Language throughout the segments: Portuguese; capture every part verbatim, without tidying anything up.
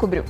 descobriu.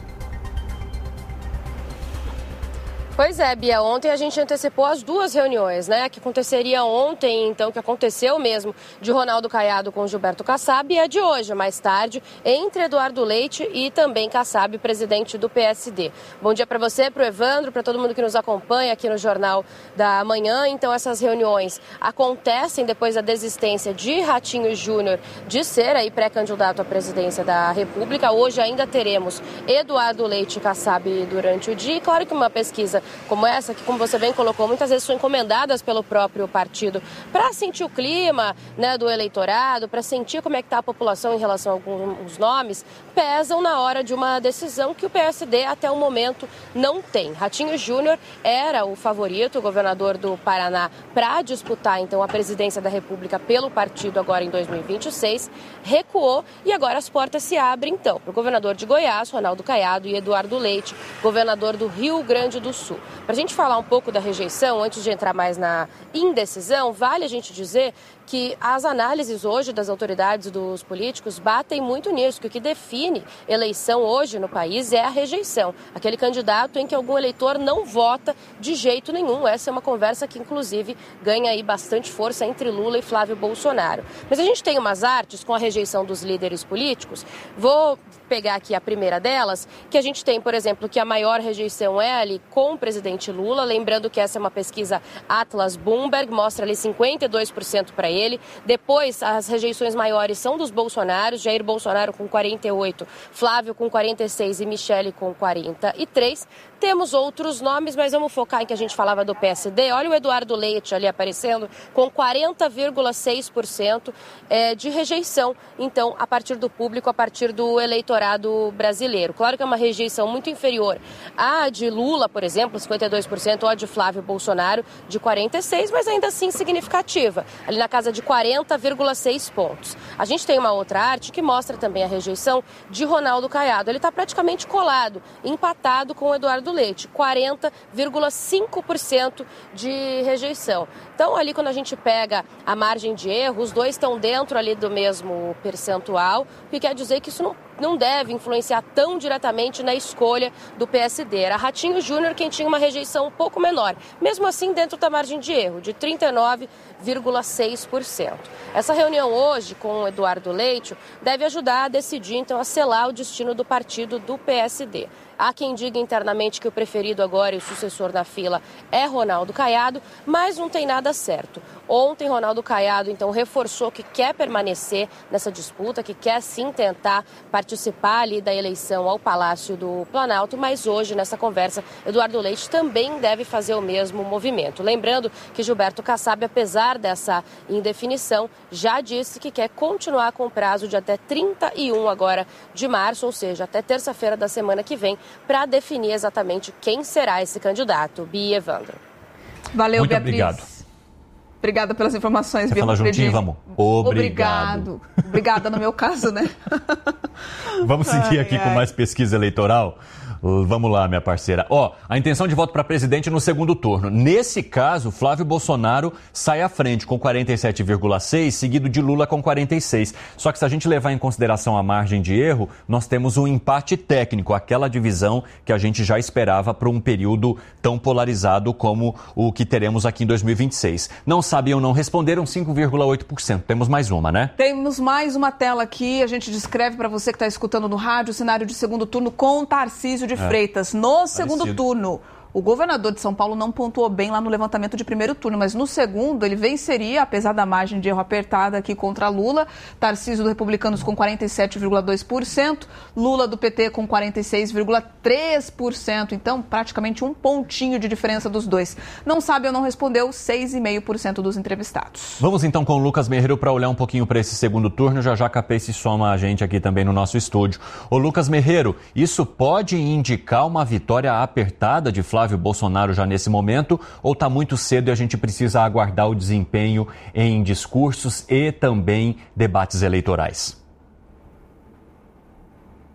Pois é, Bia, ontem a gente antecipou as duas reuniões, né, que aconteceria ontem, então, que aconteceu mesmo, de Ronaldo Caiado com Gilberto Kassab, e a de hoje, mais tarde, entre Eduardo Leite e também Kassab, presidente do P S D. Bom dia para você, para o Evandro, para todo mundo que nos acompanha aqui no Jornal da Manhã. Então, essas reuniões acontecem depois da desistência de Ratinho Júnior de ser aí pré-candidato à presidência da República. Hoje ainda teremos Eduardo Leite e Kassab durante o dia. E claro que uma pesquisa como essa, que como você bem colocou, muitas vezes são encomendadas pelo próprio partido para sentir o clima, né, do eleitorado, para sentir como é que está a população em relação a alguns nomes, pesam na hora de uma decisão que o P S D até o momento não tem. Ratinho Júnior era o favorito, o governador do Paraná, para disputar então a presidência da República pelo partido agora em dois mil e vinte e seis, recuou e agora as portas se abrem então para o governador de Goiás, Ronaldo Caiado, e Eduardo Leite, governador do Rio Grande do Sul. Para a gente falar um pouco da rejeição, antes de entrar mais na indecisão, vale a gente dizer que as análises hoje das autoridades dos políticos batem muito nisso, que o que define eleição hoje no país é a rejeição. Aquele candidato em que algum eleitor não vota de jeito nenhum. Essa é uma conversa que, inclusive, ganha aí bastante força entre Lula e Flávio Bolsonaro. Mas a gente tem umas artes com a rejeição dos líderes políticos. Vou pegar aqui a primeira delas, que a gente tem, por exemplo, que a maior rejeição é ali com o presidente Lula, lembrando que essa é uma pesquisa Atlas Bloomberg, mostra ali cinquenta e dois por cento para ele. Depois, as rejeições maiores são dos Bolsonaros, Jair Bolsonaro com quarenta e oito, Flávio com quarenta e seis e Michele com quarenta e três. Temos outros nomes, mas vamos focar em que a gente falava do P S D. Olha o Eduardo Leite ali aparecendo com quarenta vírgula seis por cento de rejeição, então, a partir do público, a partir do eleitorado brasileiro. Claro que é uma rejeição muito inferior à de Lula, por exemplo, cinquenta e dois por cento, ou a de Flávio Bolsonaro, de quarenta e seis por cento, mas ainda assim significativa, ali na casa de quarenta vírgula seis pontos. A gente tem uma outra arte que mostra também a rejeição de Ronaldo Caiado. Ele está praticamente colado, empatado com o Eduardo Leite, quarenta vírgula cinco por cento de rejeição. Então, ali quando a gente pega a margem de erro, os dois estão dentro ali do mesmo percentual, o que quer dizer que isso não não deve influenciar tão diretamente na escolha do P S D. Era Ratinho Júnior quem tinha uma rejeição um pouco menor, mesmo assim dentro da margem de erro, de trinta e nove vírgula seis por cento. Essa reunião hoje com o Eduardo Leite deve ajudar a decidir, então, a selar o destino do partido do P S D. Há quem diga internamente que o preferido agora e o sucessor na fila é Ronaldo Caiado, mas não tem nada certo. Ontem, Ronaldo Caiado, então, reforçou que quer permanecer nessa disputa, que quer sim tentar participar ali da eleição ao Palácio do Planalto, mas hoje, nessa conversa, Eduardo Leite também deve fazer o mesmo movimento. Lembrando que Gilberto Kassab, apesar dessa indefinição, já disse que quer continuar com o prazo de até trinta e um agora de março, ou seja, até terça-feira da semana que vem, para definir exatamente quem será esse candidato. Bia, Evandro. Valeu, Muito Beatriz. Obrigado. Obrigada pelas informações, Quer Bia. falar juntinho, vamos? Obrigado. Obrigado. Obrigada no meu caso, né? Vamos seguir Ai, aqui ai. com mais pesquisa eleitoral? Vamos lá, minha parceira. Ó, a intenção de voto para presidente no segundo turno. Nesse caso, Flávio Bolsonaro sai à frente com quarenta e sete vírgula seis, seguido de Lula com quarenta e seis. Só que se a gente levar em consideração a margem de erro, nós temos um empate técnico, aquela divisão que a gente já esperava para um período tão polarizado como o que teremos aqui em dois mil e vinte e seis. Não sabiam, não responderam, cinco vírgula oito por cento. Temos mais uma, né? Temos mais uma tela aqui. A gente descreve para você que está escutando no rádio o cenário de segundo turno com Tarcísio de Freitas. No segundo parecido. turno, o governador de São Paulo não pontuou bem lá no levantamento de primeiro turno, mas no segundo ele venceria, apesar da margem de erro apertada aqui contra Lula. Tarcísio do Republicanos com quarenta e sete vírgula dois por cento, Lula do P T com quarenta e seis vírgula três por cento. Então, praticamente um pontinho de diferença dos dois. Não sabe ou não respondeu seis vírgula cinco por cento dos entrevistados. Vamos então com o Lucas Merreiro para olhar um pouquinho para esse segundo turno. Já já Capê se soma a gente aqui também no nosso estúdio. Ô Lucas Merreiro, isso pode indicar uma vitória apertada de Flávio Bolsonaro já nesse momento, ou está muito cedo e a gente precisa aguardar o desempenho em discursos e também debates eleitorais?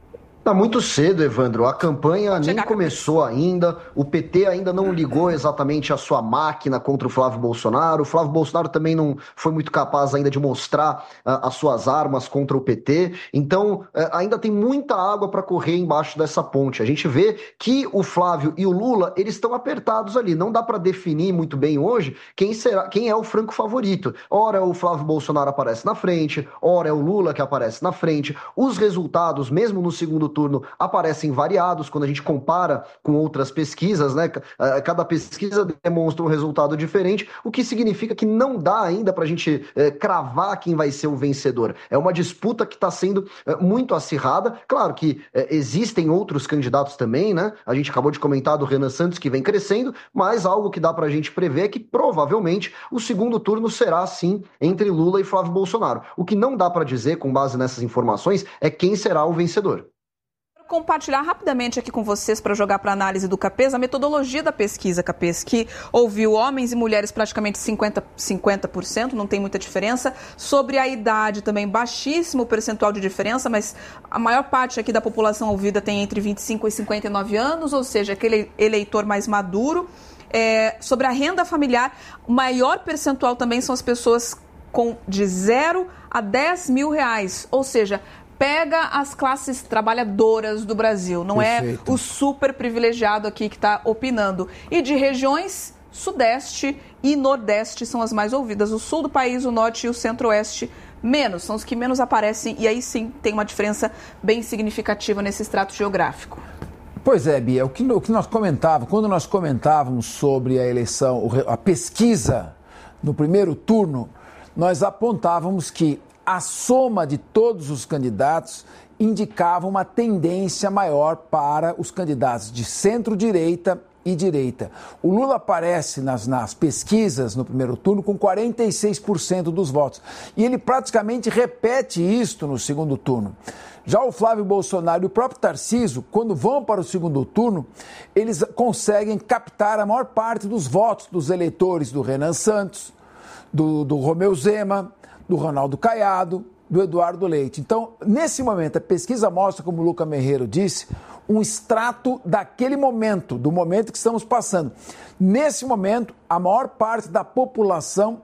Tá muito cedo, Evandro. A campanha nem começou ainda. O P T ainda não ligou exatamente a sua máquina contra o Flávio Bolsonaro. O Flávio Bolsonaro também não foi muito capaz ainda de mostrar uh, as suas armas contra o P T. Então, uh, ainda tem muita água para correr embaixo dessa ponte. A gente vê que o Flávio e o Lula, eles estão apertados ali. Não dá para definir muito bem hoje quem será, quem é o franco favorito. Ora o Flávio Bolsonaro aparece na frente, ora é o Lula que aparece na frente. Os resultados, mesmo no segundo turno, aparecem variados quando a gente compara com outras pesquisas, né? Cada pesquisa demonstra um resultado diferente, o que significa que não dá ainda para a gente é, cravar quem vai ser o vencedor. É uma disputa que está sendo é, muito acirrada. Claro que é, existem outros candidatos também, né? A gente acabou de comentar do Renan Santos, que vem crescendo, mas algo que dá para a gente prever é que provavelmente o segundo turno será, sim, entre Lula e Flávio Bolsonaro. O que não dá para dizer, com base nessas informações, é quem será o vencedor. Compartilhar rapidamente aqui com vocês para jogar para análise do CAPES a metodologia da pesquisa CAPES, que ouviu homens e mulheres praticamente cinquenta por cento, não tem muita diferença. Sobre a idade também, baixíssimo percentual de diferença, mas a maior parte aqui da população ouvida tem entre vinte e cinco e cinquenta e nove anos, ou seja, aquele eleitor mais maduro. É, sobre a renda familiar, o maior percentual também são as pessoas com de zero a dez mil reais, ou seja, pega as classes trabalhadoras do Brasil, não Perfeito. É o super privilegiado aqui que está opinando. E de regiões, Sudeste e Nordeste são as mais ouvidas. O sul do país, o Norte e o Centro-Oeste, menos, são os que menos aparecem. E aí sim tem uma diferença bem significativa nesse extrato geográfico. Pois é, Bia, o que, o que nós comentávamos, quando nós comentávamos sobre a eleição, a pesquisa no primeiro turno, nós apontávamos que a soma de todos os candidatos indicava uma tendência maior para os candidatos de centro-direita e direita. O Lula aparece nas, nas pesquisas no primeiro turno com quarenta e seis por cento dos votos. E ele praticamente repete isto no segundo turno. Já o Flávio Bolsonaro e o próprio Tarcísio, quando vão para o segundo turno, eles conseguem captar a maior parte dos votos dos eleitores do Renan Santos, do, do Romeu Zema, do Ronaldo Caiado, do Eduardo Leite. Então, nesse momento, a pesquisa mostra, como o Luca Merreiro disse, um extrato daquele momento, do momento que estamos passando. Nesse momento, a maior parte da população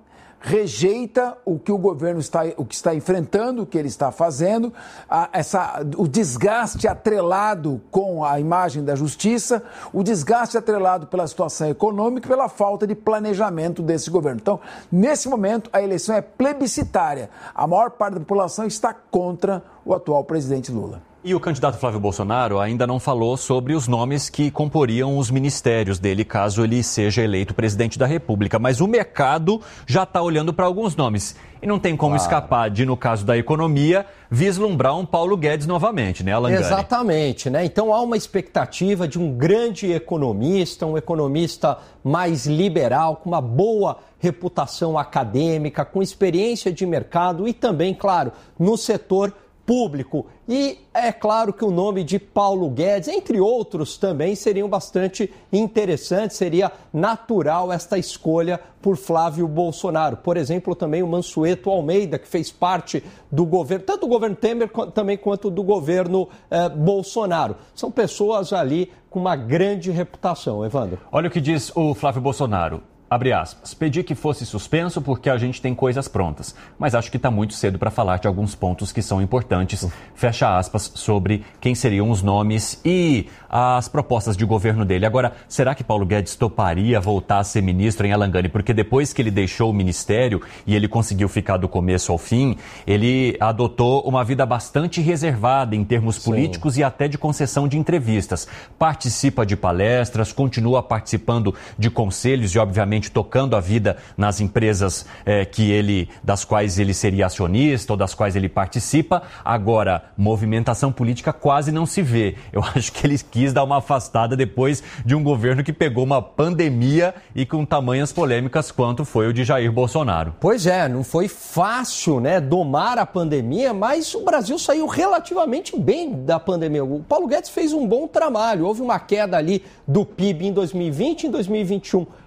rejeita o que o governo está, o que está enfrentando, o que ele está fazendo, a, essa, o desgaste atrelado com a imagem da justiça, o desgaste atrelado pela situação econômica e pela falta de planejamento desse governo. Então, nesse momento, a eleição é plebiscitária. A maior parte da população está contra o atual presidente Lula. E o candidato Flávio Bolsonaro ainda não falou sobre os nomes que comporiam os ministérios dele, caso ele seja eleito presidente da República. Mas o mercado já está olhando para alguns nomes. E não tem como claro. escapar de, no caso da economia, vislumbrar um Paulo Guedes novamente, né, Alangani? Exatamente, né? Então há uma expectativa de um grande economista, um economista mais liberal, com uma boa reputação acadêmica, com experiência de mercado e também, claro, no setor público. E é claro que o nome de Paulo Guedes, entre outros também, seriam bastante interessantes, seria natural esta escolha por Flávio Bolsonaro. Por exemplo, também o Mansueto Almeida, que fez parte do governo, tanto do governo Temer também quanto do governo eh, Bolsonaro. São pessoas ali com uma grande reputação, Evandro. Olha o que diz o Flávio Bolsonaro. Abre aspas, pedi que fosse suspenso porque a gente tem coisas prontas, mas acho que está muito cedo para falar de alguns pontos que são importantes. Fecha aspas sobre quem seriam os nomes e as propostas de governo dele. Agora, será que Paulo Guedes toparia voltar a ser ministro em Alangani? Porque depois que ele deixou o ministério e ele conseguiu ficar do começo ao fim, ele adotou uma vida bastante reservada em termos Sim. políticos e até de concessão de entrevistas. Participa de palestras, continua participando de conselhos e, obviamente, tocando a vida nas empresas eh, que ele, das quais ele seria acionista ou das quais ele participa. Agora, movimentação política quase não se vê. Eu acho que ele quis dar uma afastada depois de um governo que pegou uma pandemia e com tamanhas polêmicas quanto foi o de Jair Bolsonaro. Pois é, não foi fácil, né, domar a pandemia, mas o Brasil saiu relativamente bem da pandemia. O Paulo Guedes fez um bom trabalho. Houve uma queda ali do P I B em dois mil e vinte e em dois mil e vinte e um.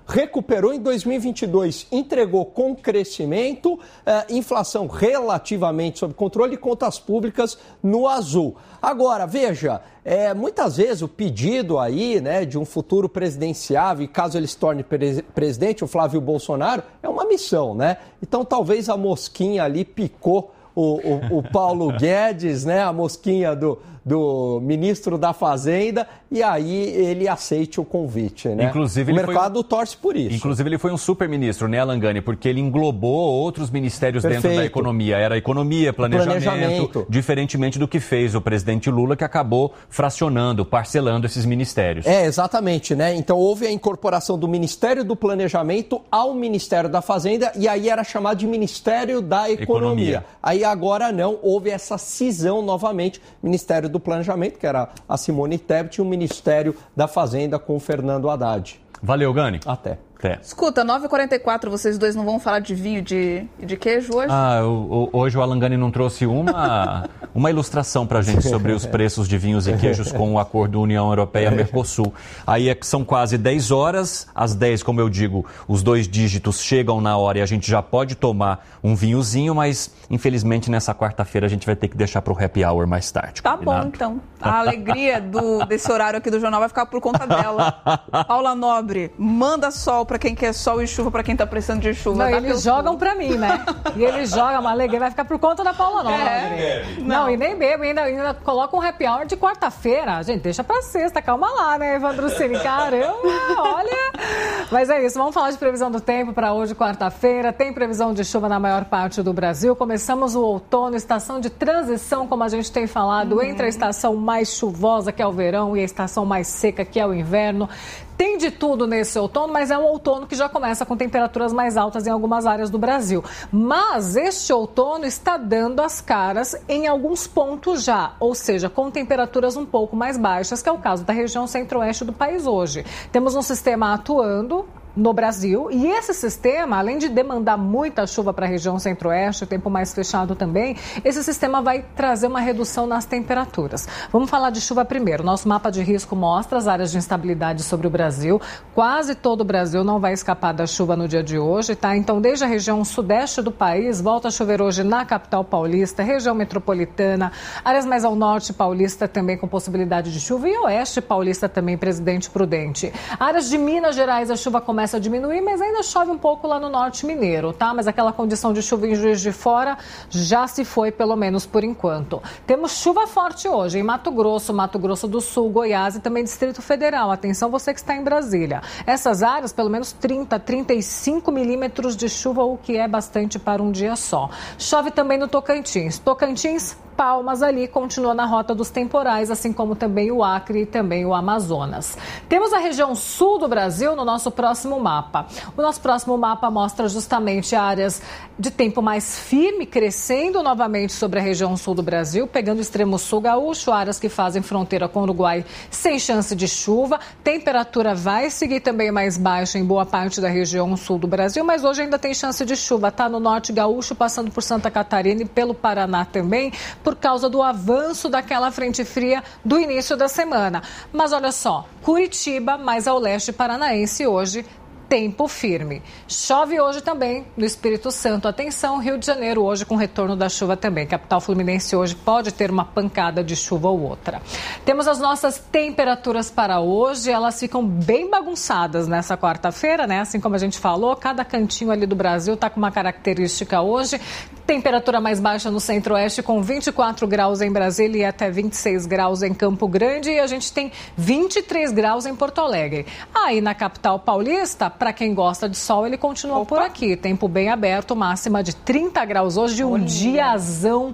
recuperou em dois mil e vinte e dois, entregou com crescimento, eh, inflação relativamente sob controle e contas públicas no azul. Agora, veja, é, muitas vezes o pedido aí, né, de um futuro presidenciável, e caso ele se torne pre- presidente, o Flávio Bolsonaro, é uma missão, né? Então talvez a mosquinha ali picou o, o, o Paulo Guedes, né, a mosquinha do, do ministro da Fazenda, e aí ele aceite o convite, né? Inclusive, o ele mercado foi... torce por isso. Inclusive, ele foi um super-ministro, né, Alan Gani? Porque ele englobou outros ministérios Perfeito. dentro da economia. Era economia, planejamento, planejamento, diferentemente do que fez o presidente Lula, que acabou fracionando, parcelando esses ministérios. É, exatamente, né? Então, houve a incorporação do Ministério do Planejamento ao Ministério da Fazenda, e aí era chamado de Ministério da Economia. Economia. Aí agora não, houve essa cisão novamente, Ministério do Planejamento, que era a Simone Tebet, e o Ministério da Fazenda com o Fernando Haddad. Valeu, Gani. Até. Até. Escuta, nove e quarenta e quatro, vocês dois não vão falar de vinho e de, de queijo hoje? Ah, o, o, hoje o Alan Gani não trouxe uma, uma ilustração pra gente sobre os preços de vinhos e queijos com o acordo União Europeia-Mercosul. Aí é, são quase dez horas, às dez, como eu digo, os dois dígitos chegam na hora e a gente já pode tomar um vinhozinho, mas infelizmente nessa quarta-feira a gente vai ter que deixar pro happy hour mais tarde. Tá combinado? bom, então. A alegria do, desse horário aqui do jornal vai ficar por conta dela. Paula Nobre, manda sol pra quem quer sol e chuva pra quem tá precisando de chuva. Não, eles jogam pulo. pra mim, né? E eles jogam, uma alegria, vai ficar por conta da Paula Nobre. É. Não. Não, e nem bebo, ainda, ainda coloca um happy hour de quarta-feira. Gente, deixa pra sexta, calma lá, né, Evandro Cini? Caramba, olha. Mas é isso, vamos falar de previsão do tempo pra hoje, quarta-feira. Tem previsão de chuva na maior parte do Brasil. Começamos o outono, estação de transição, como a gente tem falado, uhum. entre a estação mais chuvosa, que é o verão, e a estação mais seca, que é o inverno. Tem de tudo nesse outono, mas é um outono que já começa com temperaturas mais altas em algumas áreas do Brasil. Mas este outono está dando as caras em alguns pontos já, ou seja, com temperaturas um pouco mais baixas, que é o caso da região centro-oeste do país hoje. Temos um sistema atuando no Brasil, e esse sistema, além de demandar muita chuva para a região centro-oeste, tempo mais fechado também, esse sistema vai trazer uma redução nas temperaturas. Vamos falar de chuva primeiro. Nosso mapa de risco mostra as áreas de instabilidade sobre o Brasil. Quase todo o Brasil não vai escapar da chuva no dia de hoje, tá? Então, desde a região sudeste do país, volta a chover hoje na capital paulista, região metropolitana, áreas mais ao norte paulista também com possibilidade de chuva, e oeste paulista também, Presidente Prudente. Áreas de Minas Gerais, a chuva começa a diminuir, mas ainda chove um pouco lá no norte mineiro, tá? Mas aquela condição de chuva em Juiz de Fora já se foi, pelo menos por enquanto. Temos chuva forte hoje em Mato Grosso, Mato Grosso do Sul, Goiás e também Distrito Federal. Atenção você que está em Brasília. Essas áreas, pelo menos trinta, trinta e cinco milímetros de chuva, o que é bastante para um dia só. Chove também no Tocantins. Tocantins, Palmas ali, continua na rota dos temporais, assim como também o Acre e também o Amazonas. Temos a região sul do Brasil no nosso próximo mapa. O nosso próximo mapa mostra justamente áreas de tempo mais firme, crescendo novamente sobre a região sul do Brasil, pegando o extremo sul gaúcho, áreas que fazem fronteira com o Uruguai sem chance de chuva. Temperatura vai seguir também mais baixa em boa parte da região sul do Brasil, mas hoje ainda tem chance de chuva, tá? No norte gaúcho, passando por Santa Catarina e pelo Paraná também, por causa do avanço daquela frente fria do início da semana. Mas olha só, Curitiba, mais ao leste paranaense hoje, tempo firme. Chove hoje também no Espírito Santo. Atenção, Rio de Janeiro hoje com retorno da chuva também. Capital Fluminense hoje pode ter uma pancada de chuva ou outra. Temos as nossas temperaturas para hoje. Elas ficam bem bagunçadas nessa quarta-feira, né? Assim como a gente falou, cada cantinho ali do Brasil está com uma característica hoje. Temperatura mais baixa no centro-oeste com vinte e quatro graus em Brasília e até vinte e seis graus em Campo Grande. E a gente tem vinte e três graus em Porto Alegre. Aí na capital paulista, para quem gosta de sol, ele continua Opa. por aqui. Tempo bem aberto, máxima de trinta graus hoje, um Olha. diazão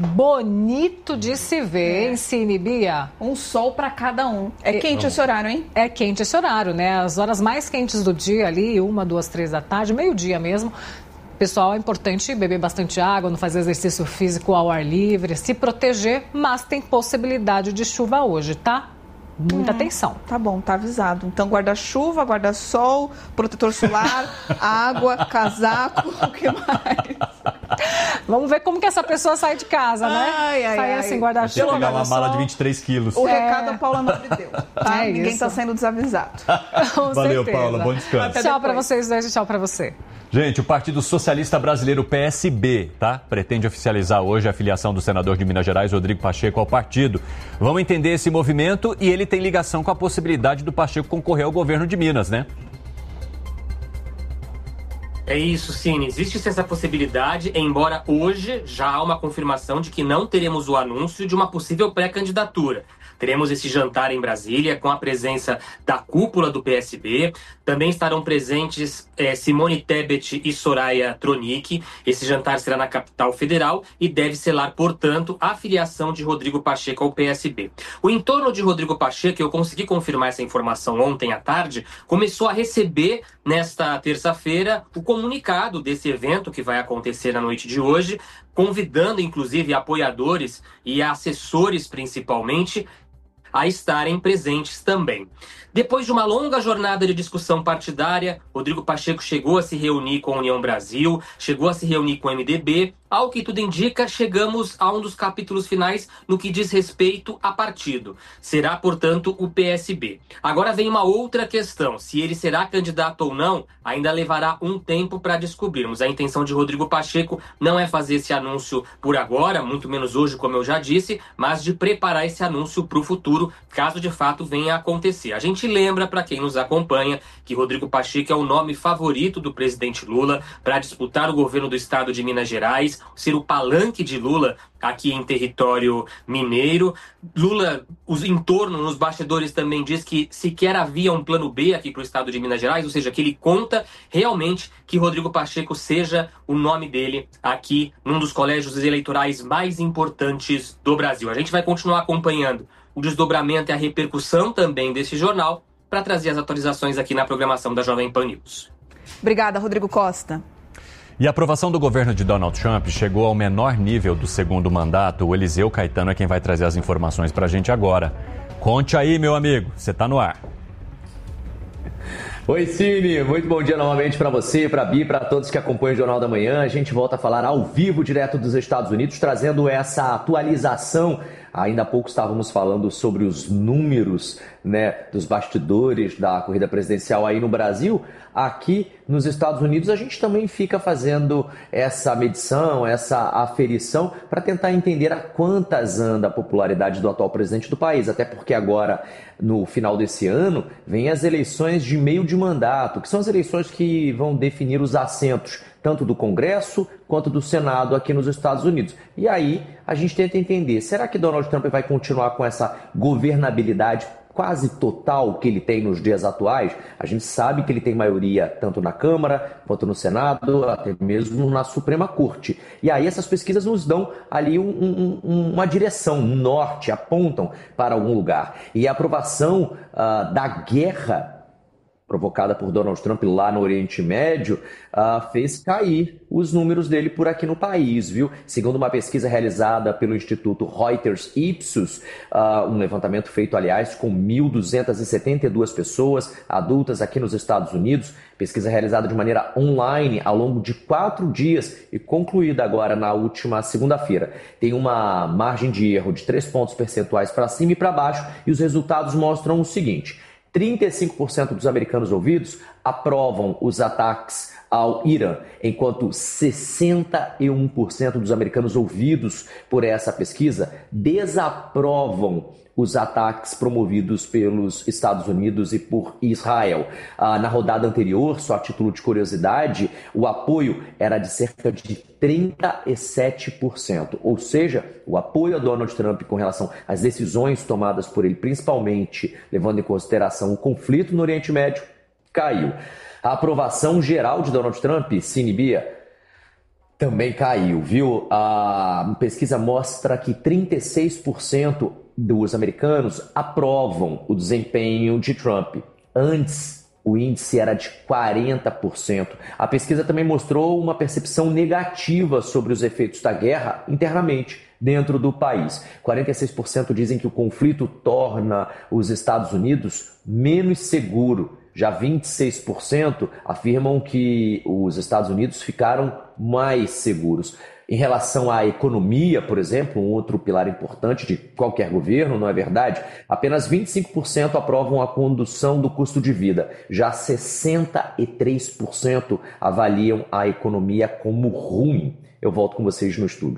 bonito de se ver, é. hein, Cine, Bia? Um sol para cada um. É quente esse horário, hein? É quente esse horário, né? As horas mais quentes do dia ali, uma, duas, três da tarde, meio-dia mesmo. Pessoal, é importante beber bastante água, não fazer exercício físico ao ar livre, se proteger, mas tem possibilidade de chuva hoje, tá? Muita hum, atenção. Tá bom, tá avisado. Então, guarda-chuva, guarda-sol, protetor solar, água, casaco, o que mais? Vamos ver como que essa pessoa sai de casa, né? Ai, ai, sai ai. assim, guarda-chuva. Pegar uma mala de vinte e três quilos. O É. recado a Paula Nobre deu, tá? É Ninguém isso. está sendo desavisado. Com Valeu, certeza. Paula. Bom descanso. Até Tchau pra depois. vocês dois e tchau pra você. Gente, o Partido Socialista Brasileiro, P S B, tá? Pretende oficializar hoje a filiação do senador de Minas Gerais, Rodrigo Pacheco, ao partido. Vamos entender esse movimento e ele tem ligação com a possibilidade do Pacheco concorrer ao governo de Minas, né? É isso, Cine. Existe sim essa possibilidade, embora hoje já há uma confirmação de que não teremos o anúncio de uma possível pré-candidatura. Teremos esse jantar em Brasília com a presença da cúpula do P S B. Também estarão presentes é, Simone Tebet e Soraya Tronic. Esse jantar será na capital federal e deve selar, portanto, a filiação de Rodrigo Pacheco ao P S B. O entorno de Rodrigo Pacheco, eu consegui confirmar essa informação ontem à tarde, começou a receber nesta terça-feira o comunicado desse evento que vai acontecer na noite de hoje, convidando inclusive apoiadores e assessores principalmente a estarem presentes também. Depois de uma longa jornada de discussão partidária, Rodrigo Pacheco chegou a se reunir com a União Brasil, chegou a se reunir com o M D B. Ao que tudo indica, chegamos a um dos capítulos finais no que diz respeito a partido. Será, portanto, o P S B. Agora vem uma outra questão. Se ele será candidato ou não, ainda levará um tempo para descobrirmos. A intenção de Rodrigo Pacheco não é fazer esse anúncio por agora, muito menos hoje, como eu já disse, mas de preparar esse anúncio para o futuro, caso de fato venha a acontecer. A gente lembra, para quem nos acompanha, que Rodrigo Pacheco é o nome favorito do presidente Lula para disputar o governo do estado de Minas Gerais, ser o palanque de Lula aqui em território mineiro. Lula, os entornos, nos bastidores também diz que sequer havia um plano B aqui para o estado de Minas Gerais, ou seja, que ele conta realmente que Rodrigo Pacheco seja o nome dele aqui num dos colégios eleitorais mais importantes do Brasil. A gente vai continuar acompanhando o desdobramento e a repercussão também desse jornal para trazer as atualizações aqui na programação da Jovem Pan News. Obrigada, Rodrigo Costa. E a aprovação do governo de Donald Trump chegou ao menor nível do segundo mandato. O Eliseu Caetano é quem vai trazer as informações para a gente agora. Conte aí, meu amigo, você está no ar. Oi, Cine, muito bom dia novamente para você, para a Bi, para todos que acompanham o Jornal da Manhã. A gente volta a falar ao vivo, direto dos Estados Unidos, trazendo essa atualização. Ainda há pouco estávamos falando sobre os números, né, dos bastidores da corrida presidencial aí no Brasil. Aqui nos Estados Unidos a gente também fica fazendo essa medição, essa aferição para tentar entender a quantas anda a popularidade do atual presidente do país. Até porque agora, no final desse ano, vem as eleições de meio de mandato, que são as eleições que vão definir os assentos tanto do Congresso quanto do Senado aqui nos Estados Unidos. E aí a gente tenta entender, será que Donald Trump vai continuar com essa governabilidade quase total que ele tem nos dias atuais? A gente sabe que ele tem maioria tanto na Câmara quanto no Senado, até mesmo na Suprema Corte. E aí essas pesquisas nos dão ali um, um, uma direção, um norte, apontam para algum lugar. E a aprovação uh, da guerra provocada por Donald Trump lá no Oriente Médio, uh, fez cair os números dele por aqui no país, viu? Segundo uma pesquisa realizada pelo Instituto Reuters Ipsos, uh, um levantamento feito, aliás, com mil duzentas e setenta e duas pessoas adultas aqui nos Estados Unidos, pesquisa realizada de maneira online ao longo de quatro dias e concluída agora na última segunda-feira. Tem uma margem de erro de três pontos percentuais para cima e para baixo, e os resultados mostram o seguinte: trinta e cinco por cento dos americanos ouvidos aprovam os ataques ao Irã, enquanto sessenta e um por cento dos americanos ouvidos por essa pesquisa desaprovam os ataques promovidos pelos Estados Unidos e por Israel. Ah, na rodada anterior, só a título de curiosidade, o apoio era de cerca de trinta e sete por cento. Ou seja, o apoio a Donald Trump com relação às decisões tomadas por ele, principalmente levando em consideração o conflito no Oriente Médio, caiu. A aprovação geral de Donald Trump, Cine Bia, também caiu, viu? A pesquisa mostra que trinta e seis por cento dos americanos aprovam o desempenho de Trump. Antes, o índice era de quarenta por cento. A pesquisa também mostrou uma percepção negativa sobre os efeitos da guerra internamente dentro do país. quarenta e seis por cento dizem que o conflito torna os Estados Unidos menos seguro. Já vinte e seis por cento afirmam que os Estados Unidos ficaram mais seguros. Em relação à economia, por exemplo, um outro pilar importante de qualquer governo, não é verdade? Apenas vinte e cinco por cento aprovam a condução do custo de vida. Já sessenta e três por cento avaliam a economia como ruim. Eu volto com vocês no estúdio.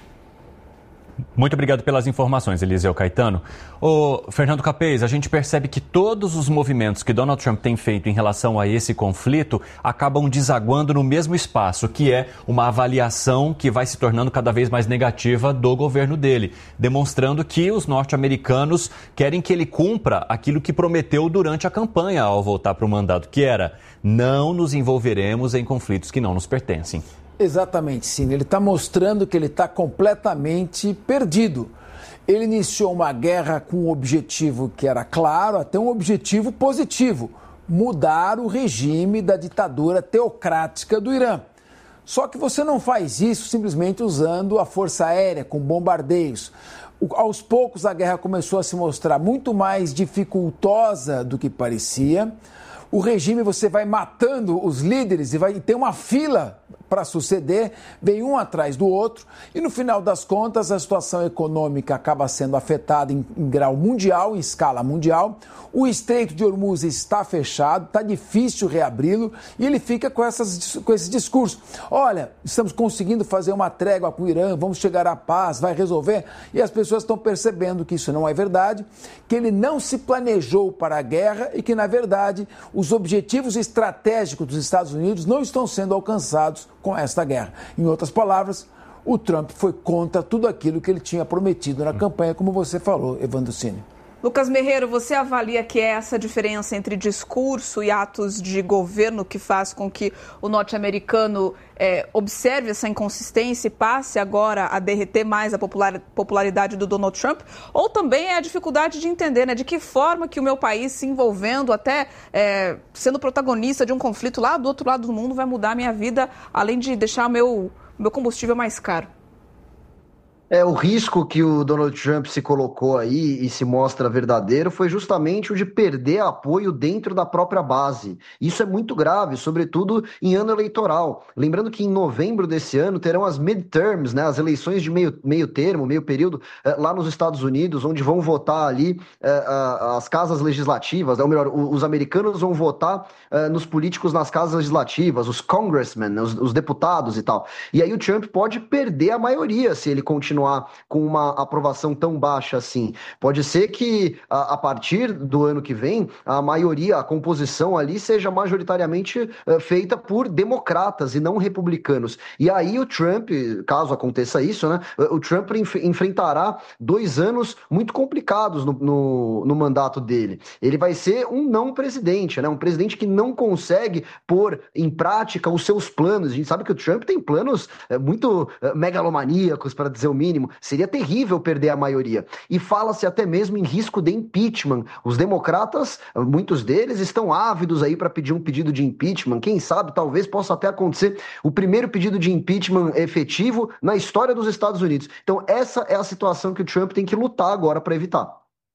Muito obrigado pelas informações, Eliseu Caetano. Ô, Fernando Capês, a gente percebe que todos os movimentos que Donald Trump tem feito em relação a esse conflito acabam desaguando no mesmo espaço, que é uma avaliação que vai se tornando cada vez mais negativa do governo dele, demonstrando que os norte-americanos querem que ele cumpra aquilo que prometeu durante a campanha ao voltar para o mandato, que era: não nos envolveremos em conflitos que não nos pertencem. Exatamente, sim. Ele está mostrando que ele está completamente perdido. Ele iniciou uma guerra com um objetivo que era claro, até um objetivo positivo: mudar o regime da ditadura teocrática do Irã. Só que você não faz isso simplesmente usando a força aérea, com bombardeios. Aos poucos a guerra começou a se mostrar muito mais dificultosa do que parecia. O regime, você vai matando os líderes e vai ter uma fila para suceder, vem um atrás do outro, e no final das contas a situação econômica acaba sendo afetada em, em grau mundial, em escala mundial. O Estreito de Hormuz está fechado, está difícil reabri-lo, e ele fica com, essas, com esse discurso: olha, estamos conseguindo fazer uma trégua com o Irã, vamos chegar à paz, vai resolver. E as pessoas estão percebendo que isso não é verdade, que ele não se planejou para a guerra e que, na verdade, os objetivos estratégicos dos Estados Unidos não estão sendo alcançados com esta guerra. Em outras palavras, o Trump foi contra tudo aquilo que ele tinha prometido na campanha, como você falou, Evandro Cini. Lucas Merreiro, você avalia que é essa diferença entre discurso e atos de governo que faz com que o norte-americano é, observe essa inconsistência e passe agora a derreter mais a popular, popularidade do Donald Trump? Ou também é a dificuldade de entender, né, de que forma que o meu país se envolvendo, até é, sendo protagonista de um conflito lá do outro lado do mundo, vai mudar a minha vida, além de deixar o meu, meu combustível mais caro? É, o risco que o Donald Trump se colocou aí e se mostra verdadeiro foi justamente o de perder apoio dentro da própria base. Isso é muito grave, sobretudo em ano eleitoral. Lembrando que em novembro desse ano terão as midterms, né, as eleições de meio, meio termo, meio período, eh, lá nos Estados Unidos, onde vão votar ali eh, as casas legislativas, ou melhor, os americanos vão votar eh, nos políticos nas casas legislativas, os congressmen, os, os deputados e tal. E aí o Trump pode perder a maioria se ele continuar com uma aprovação tão baixa assim. Pode ser que a, a partir do ano que vem a maioria, a composição ali seja majoritariamente uh, feita por democratas e não republicanos. E aí o Trump, caso aconteça isso, né, o Trump enf- enfrentará dois anos muito complicados no, no, no mandato dele. Ele vai ser um não presidente, né, um presidente que não consegue pôr em prática os seus planos. A gente sabe que o Trump tem planos uh, muito uh, megalomaníacos, para dizer o mínimo. Seria terrível perder a maioria. E fala-se até mesmo em risco de impeachment. Os democratas, muitos deles, estão ávidos aí para pedir um pedido de impeachment. Quem sabe, talvez possa até acontecer o primeiro pedido de impeachment efetivo na história dos Estados Unidos. Então, essa é a situação que o Trump tem que lutar agora para evitar.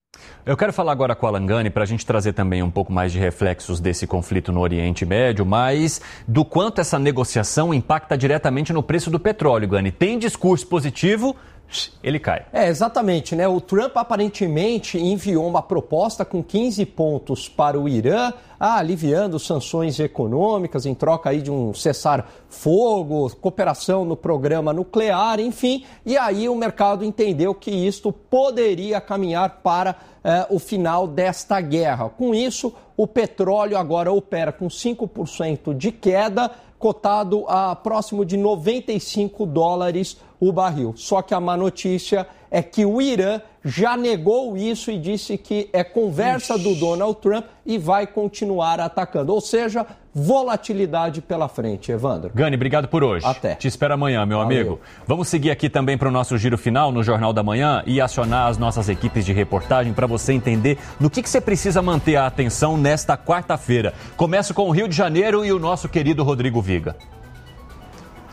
Eu quero falar agora com a Alan Gani para a gente trazer também um pouco mais de reflexos desse conflito no Oriente Médio, mas do quanto essa negociação impacta diretamente no preço do petróleo, Gani. Tem discurso positivo, ele cai. É, exatamente, né? O Trump aparentemente enviou uma proposta com quinze pontos para o Irã, ah, aliviando sanções econômicas em troca aí de um cessar-fogo, cooperação no programa nuclear, enfim. E aí o mercado entendeu que isto poderia caminhar para eh, o final desta guerra. Com isso, o petróleo agora opera com cinco por cento de queda, cotado a próximo de noventa e cinco dólares o barril. Só que a má notícia é que o Irã já negou isso e disse que é conversa do Donald Trump e vai continuar atacando. Ou seja, volatilidade pela frente, Evandro. Gani, obrigado por hoje. Até. Te espero amanhã, meu Valeu. amigo. Vamos seguir aqui também para o nosso giro final no Jornal da Manhã e acionar as nossas equipes de reportagem para você entender no que, que você precisa manter a atenção nesta quarta-feira. Começo com o Rio de Janeiro e o nosso querido Rodrigo Viga.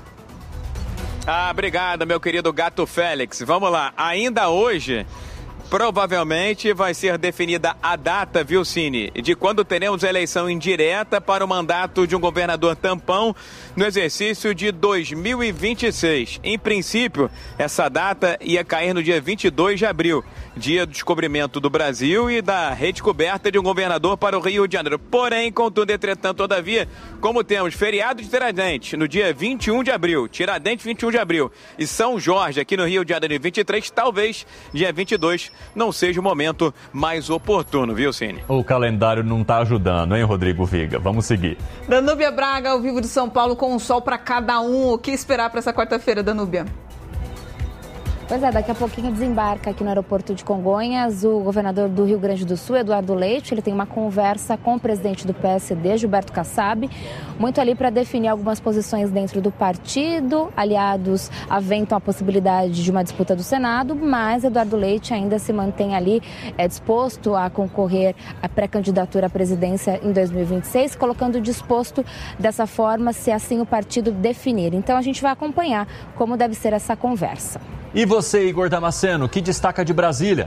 Ah, obrigado, meu querido Gato Félix. Vamos lá. Ainda hoje, Provavelmente vai ser definida a data, viu, Cine, de quando teremos a eleição indireta para o mandato de um governador tampão no exercício de dois mil e vinte e seis. Em princípio, essa data ia cair no dia vinte e dois de abril, dia do descobrimento do Brasil e da redescoberta de um governador para o Rio de Janeiro. Porém, contudo, entretanto, todavia, como temos feriado de Tiradentes no dia vinte e um de abril, Tiradentes vinte e um de abril, e São Jorge aqui no Rio de Janeiro vinte e três, talvez dia vinte e dois não seja o momento mais oportuno, viu, Cine? O calendário não tá ajudando, hein, Rodrigo Viga? Vamos seguir. Danúbia Braga, ao vivo de São Paulo, com um sol para cada um. O que esperar para essa quarta-feira, Danúbia? Pois é, daqui a pouquinho desembarca aqui no aeroporto de Congonhas o governador do Rio Grande do Sul, Eduardo Leite. Ele tem uma conversa com o presidente do P S D, Gilberto Kassab, muito ali para definir algumas posições dentro do partido. Aliados aventam a possibilidade de uma disputa do Senado, mas Eduardo Leite ainda se mantém ali é, disposto a concorrer à pré-candidatura à presidência em dois mil e vinte e seis, colocando disposto dessa forma, se assim o partido definir. Então a gente vai acompanhar como deve ser essa conversa. E você, Igor Damasceno, que destaca de Brasília?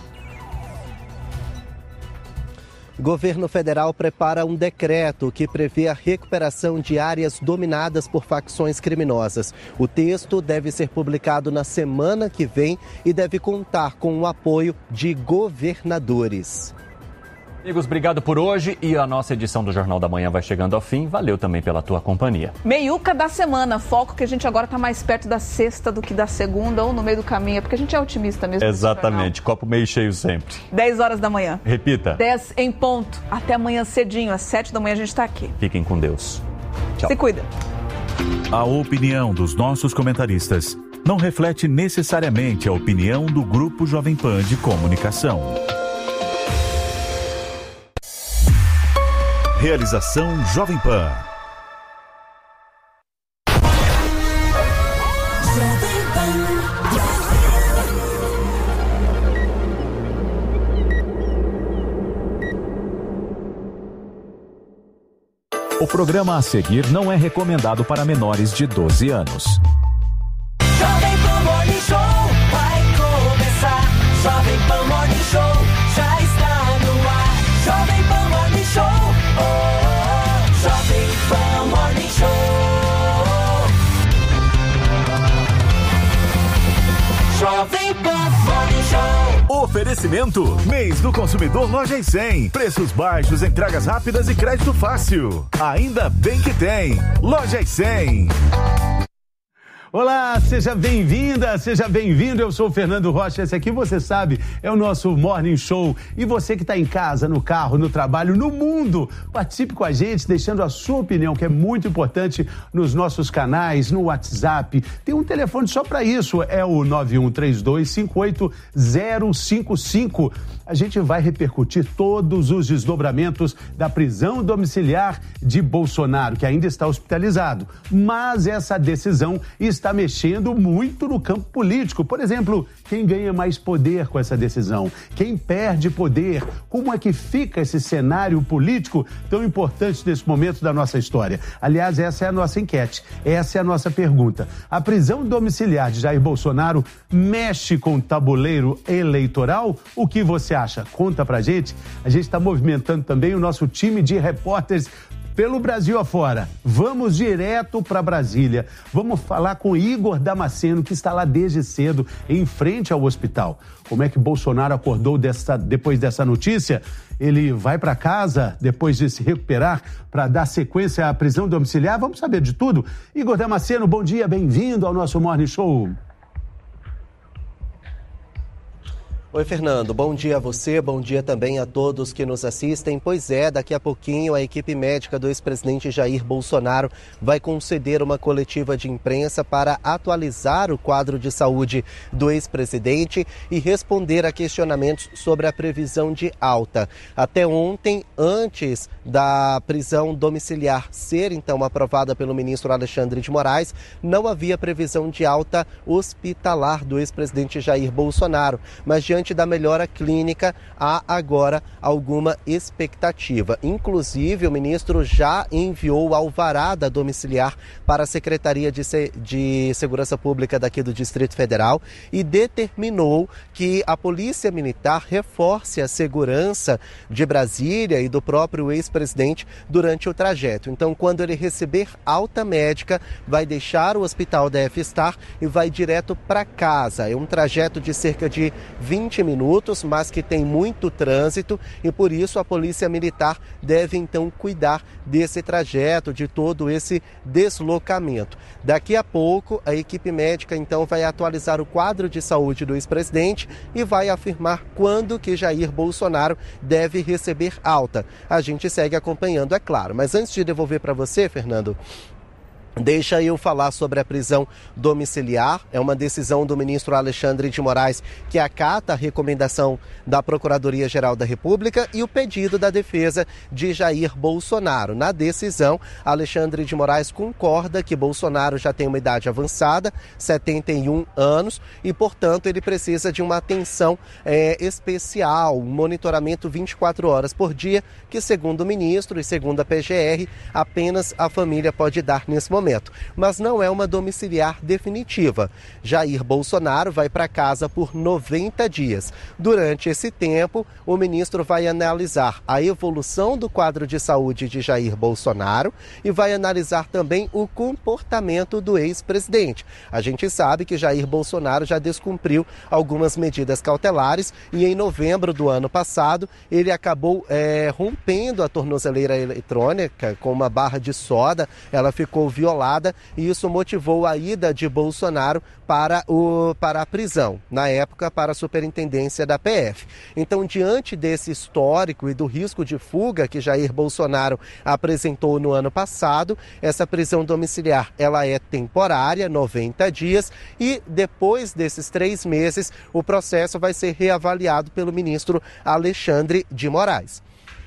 O governo federal prepara um decreto que prevê a recuperação de áreas dominadas por facções criminosas. O texto deve ser publicado na semana que vem e deve contar com o apoio de governadores. Amigos, obrigado por hoje e a nossa edição do Jornal da Manhã vai chegando ao fim. Valeu também pela tua companhia. Meiuca da semana, foco que a gente agora está mais perto da sexta do que da segunda ou no meio do caminho, porque a gente é otimista mesmo. Exatamente, copo meio cheio sempre. dez horas da manhã. Repita. dez em ponto. Até amanhã cedinho, às sete da manhã a gente está aqui. Fiquem com Deus. Tchau. Se cuida. A opinião dos nossos comentaristas não reflete necessariamente a opinião do Grupo Jovem Pan de Comunicação. Realização Jovem Pan. O programa a seguir não é recomendado para menores de doze anos. Jovem Pan Morning Show vai começar. Jovem Pan Morning Show já está no ar. Jovem Pan Morning Show. Oh, oh, oh. Jovem Pan Morning Show. Jovem Pan Morning Show. Oferecimento: Mês do Consumidor Loja e cem. Preços baixos, entregas rápidas e crédito fácil. Ainda bem que tem. Loja e cem. Olá, seja bem-vinda, seja bem-vindo. Eu sou o Fernando Rocha, esse aqui, você sabe, é o nosso Morning Show. E você que está em casa, no carro, no trabalho, no mundo, participe com a gente, deixando a sua opinião, que é muito importante, nos nossos canais, no WhatsApp. Tem um telefone só para isso, é o nove um três dois, cinco oito zero cinco cinco. A gente vai repercutir todos os desdobramentos da prisão domiciliar de Bolsonaro, que ainda está hospitalizado. Mas essa decisão está está mexendo muito no campo político. Por exemplo, quem ganha mais poder com essa decisão? Quem perde poder? Como é que fica esse cenário político tão importante nesse momento da nossa história? Aliás, essa é a nossa enquete, essa é a nossa pergunta. A prisão domiciliar de Jair Bolsonaro mexe com o tabuleiro eleitoral? O que você acha? Conta pra gente. A gente está movimentando também o nosso time de repórteres pelo Brasil afora. Vamos direto para Brasília. Vamos falar com Igor Damasceno, que está lá desde cedo, em frente ao hospital. Como é que Bolsonaro acordou dessa, depois dessa notícia? Ele vai para casa, depois de se recuperar, para dar sequência à prisão domiciliar? Vamos saber de tudo. Igor Damasceno, bom dia, bem-vindo ao nosso Morning Show. Oi, Fernando. Bom dia a você, bom dia também a todos que nos assistem. Pois é, daqui a pouquinho a equipe médica do ex-presidente Jair Bolsonaro vai conceder uma coletiva de imprensa para atualizar o quadro de saúde do ex-presidente e responder a questionamentos sobre a previsão de alta. Até ontem, antes da prisão domiciliar ser então aprovada pelo ministro Alexandre de Moraes, não havia previsão de alta hospitalar do ex-presidente Jair Bolsonaro. Mas diante diante da melhora clínica, há agora alguma expectativa. Inclusive, o ministro já enviou o alvará domiciliar para a Secretaria de, Se- de Segurança Pública daqui do Distrito Federal e determinou que a Polícia Militar reforce a segurança de Brasília e do próprio ex-presidente durante o trajeto. Então, quando ele receber alta médica, vai deixar o hospital da F-Star e vai direto para casa. É um trajeto de cerca de vinte minutos, mas que tem muito trânsito e por isso a Polícia Militar deve então cuidar desse trajeto, de todo esse deslocamento. Daqui a pouco, a equipe médica então vai atualizar o quadro de saúde do ex-presidente e vai afirmar quando que Jair Bolsonaro deve receber alta. A gente segue acompanhando, é claro. Mas antes de devolver para você, Fernando, deixa eu falar sobre a prisão domiciliar. É uma decisão do ministro Alexandre de Moraes que acata a recomendação da Procuradoria-Geral da República e o pedido da defesa de Jair Bolsonaro. Na decisão, Alexandre de Moraes concorda que Bolsonaro já tem uma idade avançada, setenta e um anos, e, portanto, ele precisa de uma atenção é, especial, um monitoramento vinte e quatro horas por dia, que, segundo o ministro e segundo a P G R, apenas a família pode dar nesse momento. Mas não é uma domiciliar definitiva. Jair Bolsonaro vai para casa por noventa dias. Durante esse tempo, o ministro vai analisar a evolução do quadro de saúde de Jair Bolsonaro e vai analisar também o comportamento do ex-presidente. A gente sabe que Jair Bolsonaro já descumpriu algumas medidas cautelares e em novembro do ano passado ele acabou é, rompendo a tornozeleira eletrônica com uma barra de soda. Ela ficou violada e isso motivou a ida de Bolsonaro para, o, para a prisão, na época para a superintendência da P F. Então, diante desse histórico e do risco de fuga que Jair Bolsonaro apresentou no ano passado, essa prisão domiciliar ela é temporária, noventa dias, e depois desses três meses o processo vai ser reavaliado pelo ministro Alexandre de Moraes.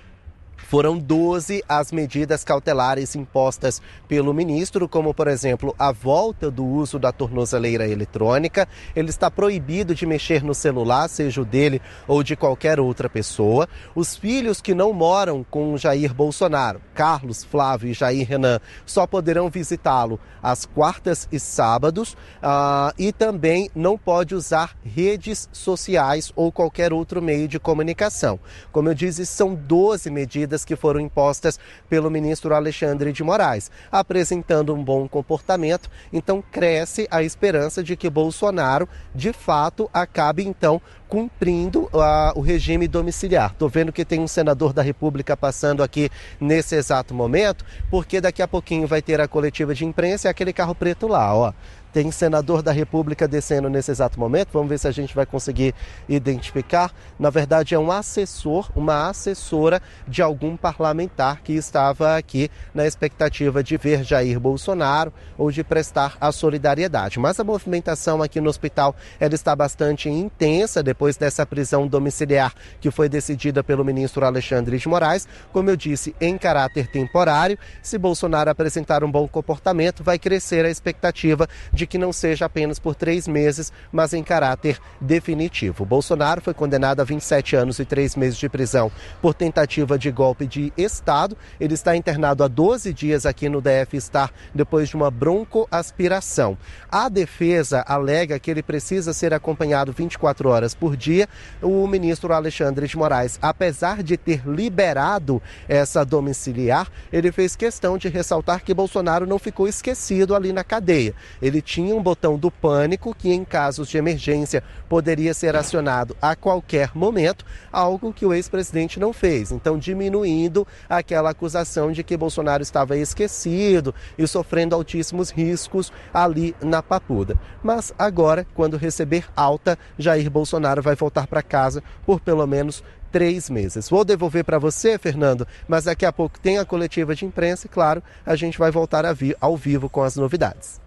Foram doze as medidas cautelares impostas pelo ministro, como, por exemplo, a volta do uso da tornozeleira eletrônica. Ele está proibido de mexer no celular, seja o dele ou de qualquer outra pessoa. Os filhos que não moram com Jair Bolsonaro, Carlos, Flávio e Jair Renan, só poderão visitá-lo às quartas e sábados. Uh, e também não pode usar redes sociais ou qualquer outro meio de comunicação. Como eu disse, são doze medidas que foram impostas pelo ministro Alexandre de Moraes, apresentando um bom comportamento. Então cresce a esperança de que Bolsonaro, de fato, acabe então cumprindo uh, o regime domiciliar. Estou vendo que tem um senador da República passando aqui nesse exato momento, porque daqui a pouquinho vai ter a coletiva de imprensa e aquele carro preto lá, ó. Tem senador da República descendo nesse exato momento. Vamos ver se a gente vai conseguir identificar. Na verdade, é um assessor, uma assessora de algum parlamentar que estava aqui na expectativa de ver Jair Bolsonaro ou de prestar a solidariedade. Mas a movimentação aqui no hospital ela está bastante intensa depois dessa prisão domiciliar que foi decidida pelo ministro Alexandre de Moraes. Como eu disse, em caráter temporário. Se Bolsonaro apresentar um bom comportamento, vai crescer a expectativa de que não seja apenas por três meses, mas em caráter definitivo. Bolsonaro foi condenado a vinte e sete anos e três meses de prisão por tentativa de golpe de Estado. Ele está internado há doze dias aqui no D F-Star depois de uma broncoaspiração. A defesa alega que ele precisa ser acompanhado vinte e quatro horas por dia. O ministro Alexandre de Moraes, apesar de ter liberado essa domiciliar, ele fez questão de ressaltar que Bolsonaro não ficou esquecido ali na cadeia. Ele tinha um botão do pânico que, em casos de emergência, poderia ser acionado a qualquer momento, algo que o ex-presidente não fez. Então, diminuindo aquela acusação de que Bolsonaro estava esquecido e sofrendo altíssimos riscos ali na Papuda. Mas agora, quando receber alta, Jair Bolsonaro vai voltar para casa por pelo menos três meses. Vou devolver para você, Fernando, mas daqui a pouco tem a coletiva de imprensa e, claro, a gente vai voltar a vir ao vivo com as novidades.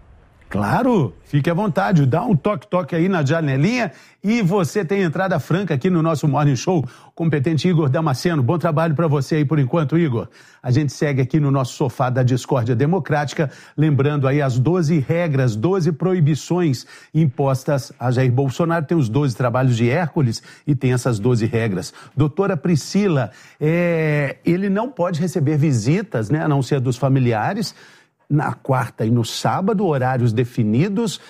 Claro, fique à vontade, dá um toque-toque aí na janelinha e você tem entrada franca aqui no nosso Morning Show. Competente Igor Damasceno, bom trabalho para você aí por enquanto, Igor. A gente segue aqui no nosso sofá da discórdia democrática, lembrando aí as doze regras, doze proibições impostas a Jair Bolsonaro. Tem os doze trabalhos de Hércules e tem essas doze regras. Doutora Priscila, é, ele não pode receber visitas, né, a não ser dos familiares, na quarta e no sábado, horários definidos,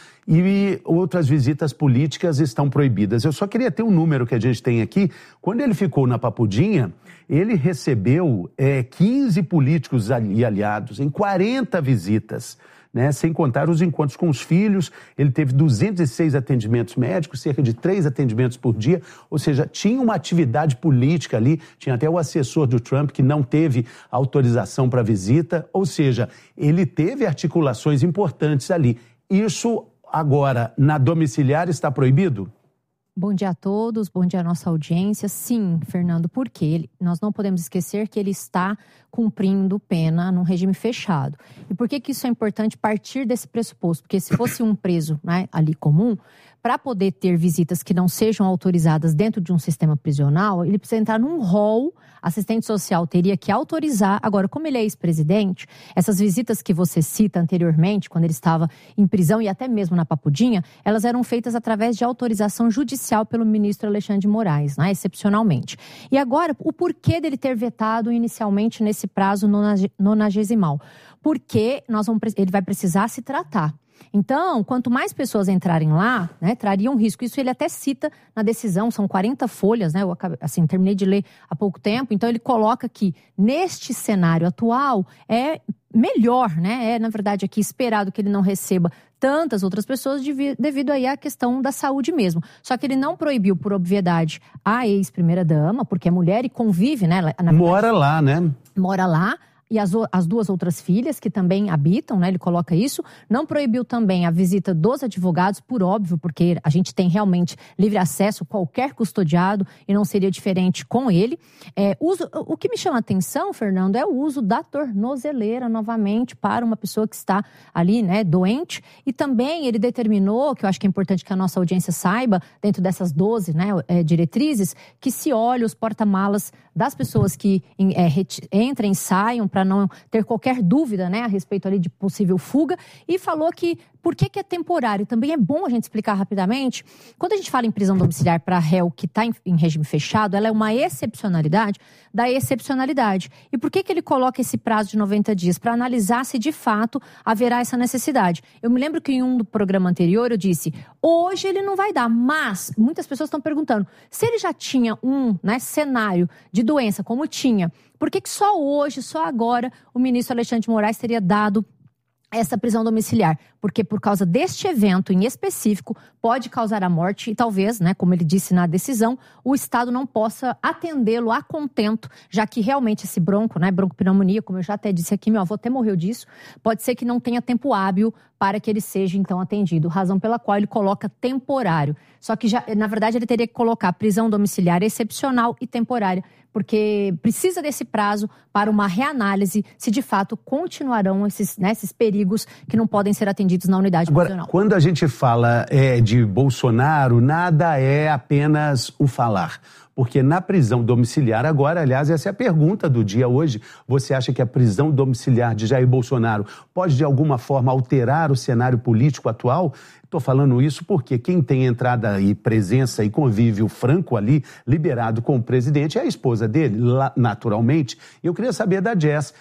e outras visitas políticas estão proibidas. Eu só queria ter um número que a gente tem aqui. Quando ele ficou na Papudinha, ele recebeu é, quinze políticos e aliados em quarenta visitas, né? Sem contar os encontros com os filhos. Ele teve duzentos e seis atendimentos médicos, cerca de três atendimentos por dia, ou seja, tinha uma atividade política ali, tinha até o assessor do Trump que não teve autorização para visita, ou seja, ele teve articulações importantes ali. Isso agora, na domiciliar, está proibido? Bom dia a todos, bom dia à nossa audiência. Sim, Fernando, por quê? Nós não podemos esquecer que ele está cumprindo pena num regime fechado. E por que que isso é importante partir desse pressuposto? Porque se fosse um preso, né, ali comum, para poder ter visitas que não sejam autorizadas dentro de um sistema prisional, ele precisa entrar num rol, assistente social teria que autorizar. Agora, como ele é ex-presidente, essas visitas que você cita anteriormente, quando ele estava em prisão e até mesmo na Papudinha, elas eram feitas através de autorização judicial pelo ministro Alexandre de Moraes, né, excepcionalmente. E agora, o porquê dele ter vetado inicialmente nesse prazo nonagesimal? Porque nós vamos, ele vai precisar se tratar. Então, quanto mais pessoas entrarem lá, né, trariam risco. Isso ele até cita na decisão, são quarenta folhas, né? Eu acabei, assim, terminei de ler há pouco tempo. Então, ele coloca que neste cenário atual é melhor, né? É, na verdade, aqui esperado que ele não receba tantas outras pessoas devido aí à questão da saúde mesmo. Só que ele não proibiu, por obviedade, a ex-primeira-dama, porque é mulher e convive, né? Na verdade, mora lá, né? Mora lá. E as, as duas outras filhas, que também habitam, né? Ele coloca isso. Não proibiu também a visita dos advogados, por óbvio, porque a gente tem realmente livre acesso a qualquer custodiado e não seria diferente com ele. É, uso, o que me chama a atenção, Fernando, é o uso da tornozeleira novamente para uma pessoa que está ali, né, doente. E também ele determinou, que eu acho que é importante que a nossa audiência saiba, dentro dessas doze, né, é, diretrizes, que se olhe os porta-malas das pessoas que é, entrem e saiam para não ter qualquer dúvida, né, a respeito ali de possível fuga, e falou que por que que é temporário? Também é bom a gente explicar rapidamente. Quando a gente fala em prisão domiciliar para réu que está em, em regime fechado, ela é uma excepcionalidade da excepcionalidade. E por que que ele coloca esse prazo de noventa dias? Para analisar se de fato haverá essa necessidade. Eu me lembro que em um programa anterior eu disse, hoje ele não vai dar, mas muitas pessoas estão perguntando, se ele já tinha um, né, cenário de doença como tinha, por que que só hoje, só agora, o ministro Alexandre de Moraes teria dado essa prisão domiciliar? Porque por causa deste evento em específico, pode causar a morte e talvez, né, como ele disse na decisão, o Estado não possa atendê-lo a contento, já que realmente esse bronco, né, broncopneumonia, como eu já até disse aqui, meu avô até morreu disso, pode ser que não tenha tempo hábil para que ele seja então atendido, razão pela qual ele coloca temporário. Só que, já, na verdade, ele teria que colocar prisão domiciliar excepcional e temporária, porque precisa desse prazo para uma reanálise se de fato continuarão esses, né, esses perigos que não podem ser atendidos na unidade Agora, prisional. Quando a gente fala é, de Bolsonaro, nada é apenas o falar. Porque na prisão domiciliar agora, aliás, essa é a pergunta do dia hoje, você acha que a prisão domiciliar de Jair Bolsonaro pode de alguma forma alterar o cenário político atual? Estou falando isso porque quem tem entrada e presença e convívio franco ali, liberado com o presidente, é a esposa dele, naturalmente. E eu queria saber da Jess.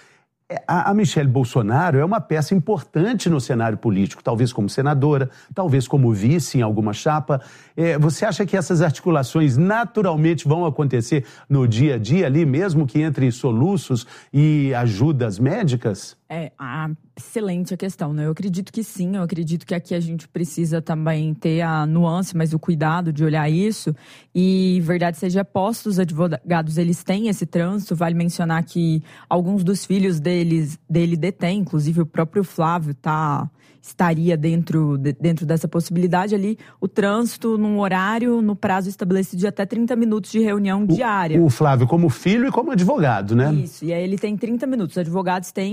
A Michelle Bolsonaro é uma peça importante no cenário político, talvez como senadora, talvez como vice em alguma chapa. É, você acha que essas articulações naturalmente vão acontecer no dia a dia ali, mesmo que entre soluços e ajudas médicas? É, ah, excelente a questão, né? Eu acredito que sim, eu acredito que aqui a gente precisa também ter a nuance, mas o cuidado de olhar isso. E, verdade seja posta, os advogados, eles têm esse trânsito. Vale mencionar que alguns dos filhos deles, dele detêm, inclusive o próprio Flávio tá... estaria dentro, de, dentro dessa possibilidade ali, o trânsito num horário, no prazo estabelecido de até trinta minutos de reunião o, diária. O Flávio como filho e como advogado, né? Isso, e aí ele tem trinta minutos. Os advogados têm essa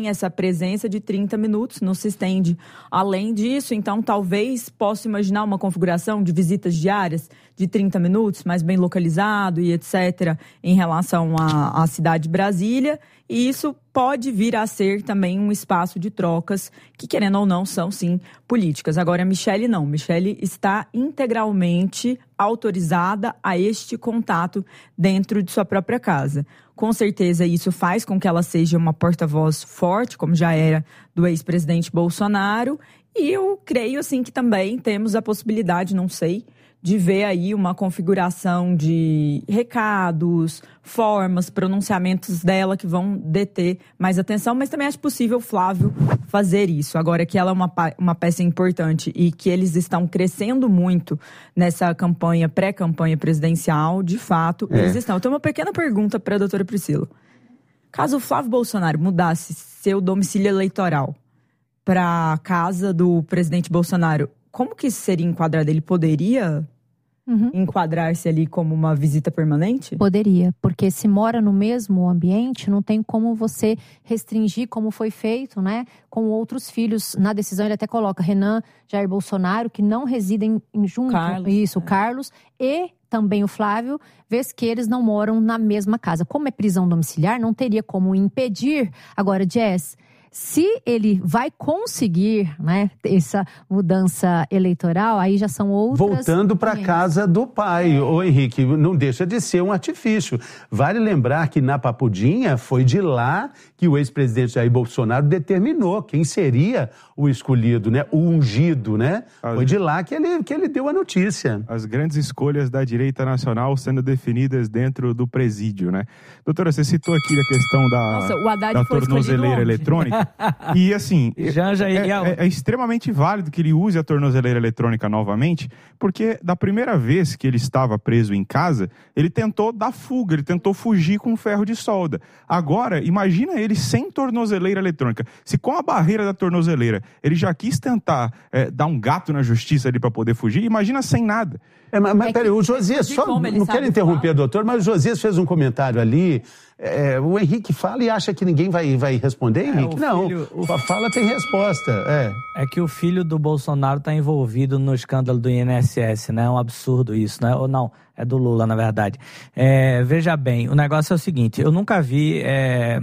presença de trinta minutos, não se estende além disso. Então, talvez possa imaginar uma configuração de visitas diárias de trinta minutos, mais bem localizado e etcétera, em relação à, à cidade de Brasília. E isso pode vir a ser também um espaço de trocas que, querendo ou não, são, sim, políticas. Agora, a Michelle não. Michelle está integralmente autorizada a este contato dentro de sua própria casa. Com certeza, isso faz com que ela seja uma porta-voz forte, como já era do ex-presidente Bolsonaro. E eu creio, assim, que também temos a possibilidade, não sei, de ver aí uma configuração de recados, formas, pronunciamentos dela que vão deter mais atenção, mas também acho possível Flávio fazer isso. Agora que ela é uma, uma peça importante e que eles estão crescendo muito nessa campanha, pré-campanha presidencial, de fato, é. eles estão. Eu tenho uma pequena pergunta para a doutora Priscila. Caso o Flávio Bolsonaro mudasse seu domicílio eleitoral para a casa do presidente Bolsonaro, como que seria enquadrado? Ele poderia... Uhum. enquadrar-se ali como uma visita permanente? Poderia, porque se mora no mesmo ambiente, não tem como você restringir, como foi feito, né, com outros filhos. Na decisão ele até coloca Renan, Jair Bolsonaro, que não residem junto, Carlos, isso, é. Carlos, e também o Flávio, vez que eles não moram na mesma casa. Como é prisão domiciliar, não teria como impedir. Agora, Jess, se ele vai conseguir, né, essa mudança eleitoral, aí já são outras... Voltando para a casa do pai, ô Henrique, não deixa de ser um artifício. Vale lembrar que na Papudinha foi de lá que o ex-presidente Jair Bolsonaro determinou quem seria o escolhido, né, o ungido, né? As... Foi de lá que ele, que ele deu a notícia. As grandes escolhas da direita nacional sendo definidas dentro do presídio, né? Doutora, você citou aqui a questão da, Nossa, o Haddad da foi tornozeleira eletrônica. E assim, já, já, é, é, é extremamente válido que ele use a tornozeleira eletrônica novamente, porque da primeira vez que ele estava preso em casa, ele tentou dar fuga, ele tentou fugir com um ferro de solda. Agora, imagina ele sem tornozeleira eletrônica. Se com a barreira da tornozeleira ele já quis tentar é, dar um gato na justiça ali para poder fugir, imagina sem nada. É, mas mas é peraí, o Josias, só, não quero interromper, doutor, mas o Josias fez um comentário ali. É, o Henrique fala e acha que ninguém vai, vai responder, Henrique? É, não, filho, o... a fala tem resposta. É. é que o filho do Bolsonaro está envolvido no escândalo do I N S S, né? É um absurdo isso, né? Ou não, é do Lula, na verdade. É, veja bem, o negócio é o seguinte, eu nunca vi... É...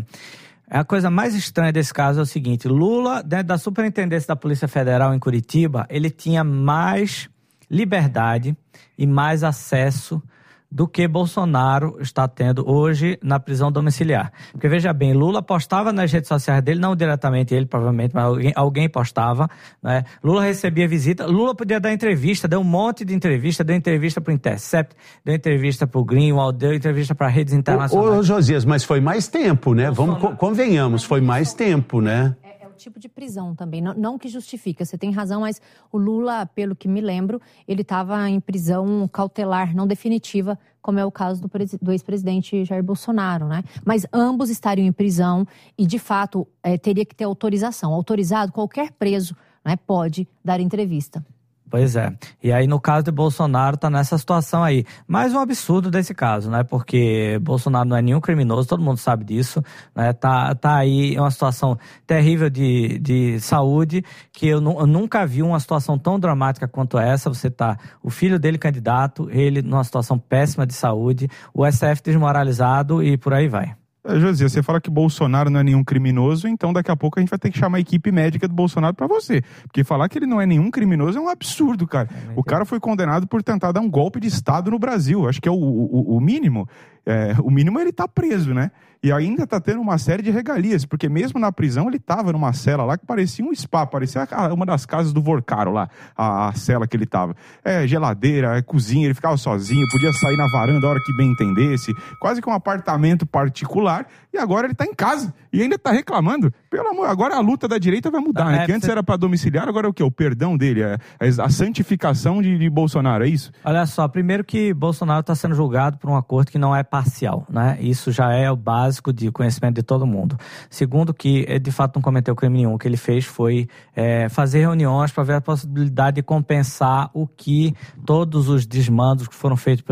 A coisa mais estranha desse caso é o seguinte, Lula, dentro da Superintendência da Polícia Federal em Curitiba, ele tinha mais liberdade e mais acesso do que Bolsonaro está tendo hoje na prisão domiciliar. Porque, veja bem, Lula postava nas redes sociais dele, não diretamente ele, provavelmente, mas alguém, alguém postava, né? Lula recebia visita, Lula podia dar entrevista, deu um monte de entrevista, deu entrevista para o Intercept, deu entrevista para o Greenwald, deu entrevista para redes internacionais. Ô, ô, Josias, mas foi mais tempo, né? Bolsonaro... Vamos, convenhamos, foi mais tempo, né? Tipo de prisão também, não, não que justifica, você tem razão, mas o Lula, pelo que me lembro, ele estava em prisão cautelar, não definitiva, como é o caso do, do ex-presidente Jair Bolsonaro, né? Mas ambos estariam em prisão e, de fato, é, teria que ter autorização. Autorizado, qualquer preso, né, pode dar entrevista. Pois é. E aí, no caso de Bolsonaro, tá nessa situação aí. Mais um absurdo desse caso, né? Porque Bolsonaro não é nenhum criminoso, todo mundo sabe disso, né? Tá, tá aí uma situação terrível de, de saúde, que eu, eu nunca vi uma situação tão dramática quanto essa. Você tá, o filho dele candidato, ele numa situação péssima de saúde, o S T F desmoralizado e por aí vai. Josias, você fala que Bolsonaro não é nenhum criminoso, então daqui a pouco a gente vai ter que chamar a equipe médica do Bolsonaro pra você. Porque falar que ele não é nenhum criminoso é um absurdo, cara. O cara foi condenado por tentar dar um golpe de Estado no Brasil. Acho que é o, o, o mínimo. É, o mínimo ele tá preso, né? E ainda tá tendo uma série de regalias, porque mesmo na prisão ele tava numa cela lá que parecia um spa, parecia uma das casas do Vorcaro lá, a, a cela que ele tava. É geladeira, é cozinha, ele ficava sozinho, podia sair na varanda a hora que bem entendesse, quase que um apartamento particular, e agora ele tá em casa e ainda tá reclamando. Pelo amor, agora a luta da direita vai mudar, né? Que antes era pra domiciliar, agora é o quê? O perdão dele, é a santificação de, de Bolsonaro, é isso? Olha só, primeiro que Bolsonaro tá sendo julgado por um acordo que não é parcial, né? Isso já é o básico de conhecimento de todo mundo. Segundo, que de fato não cometeu crime nenhum. O que ele fez foi é, fazer reuniões para ver a possibilidade de compensar o que todos os desmandos que foram feitos pelos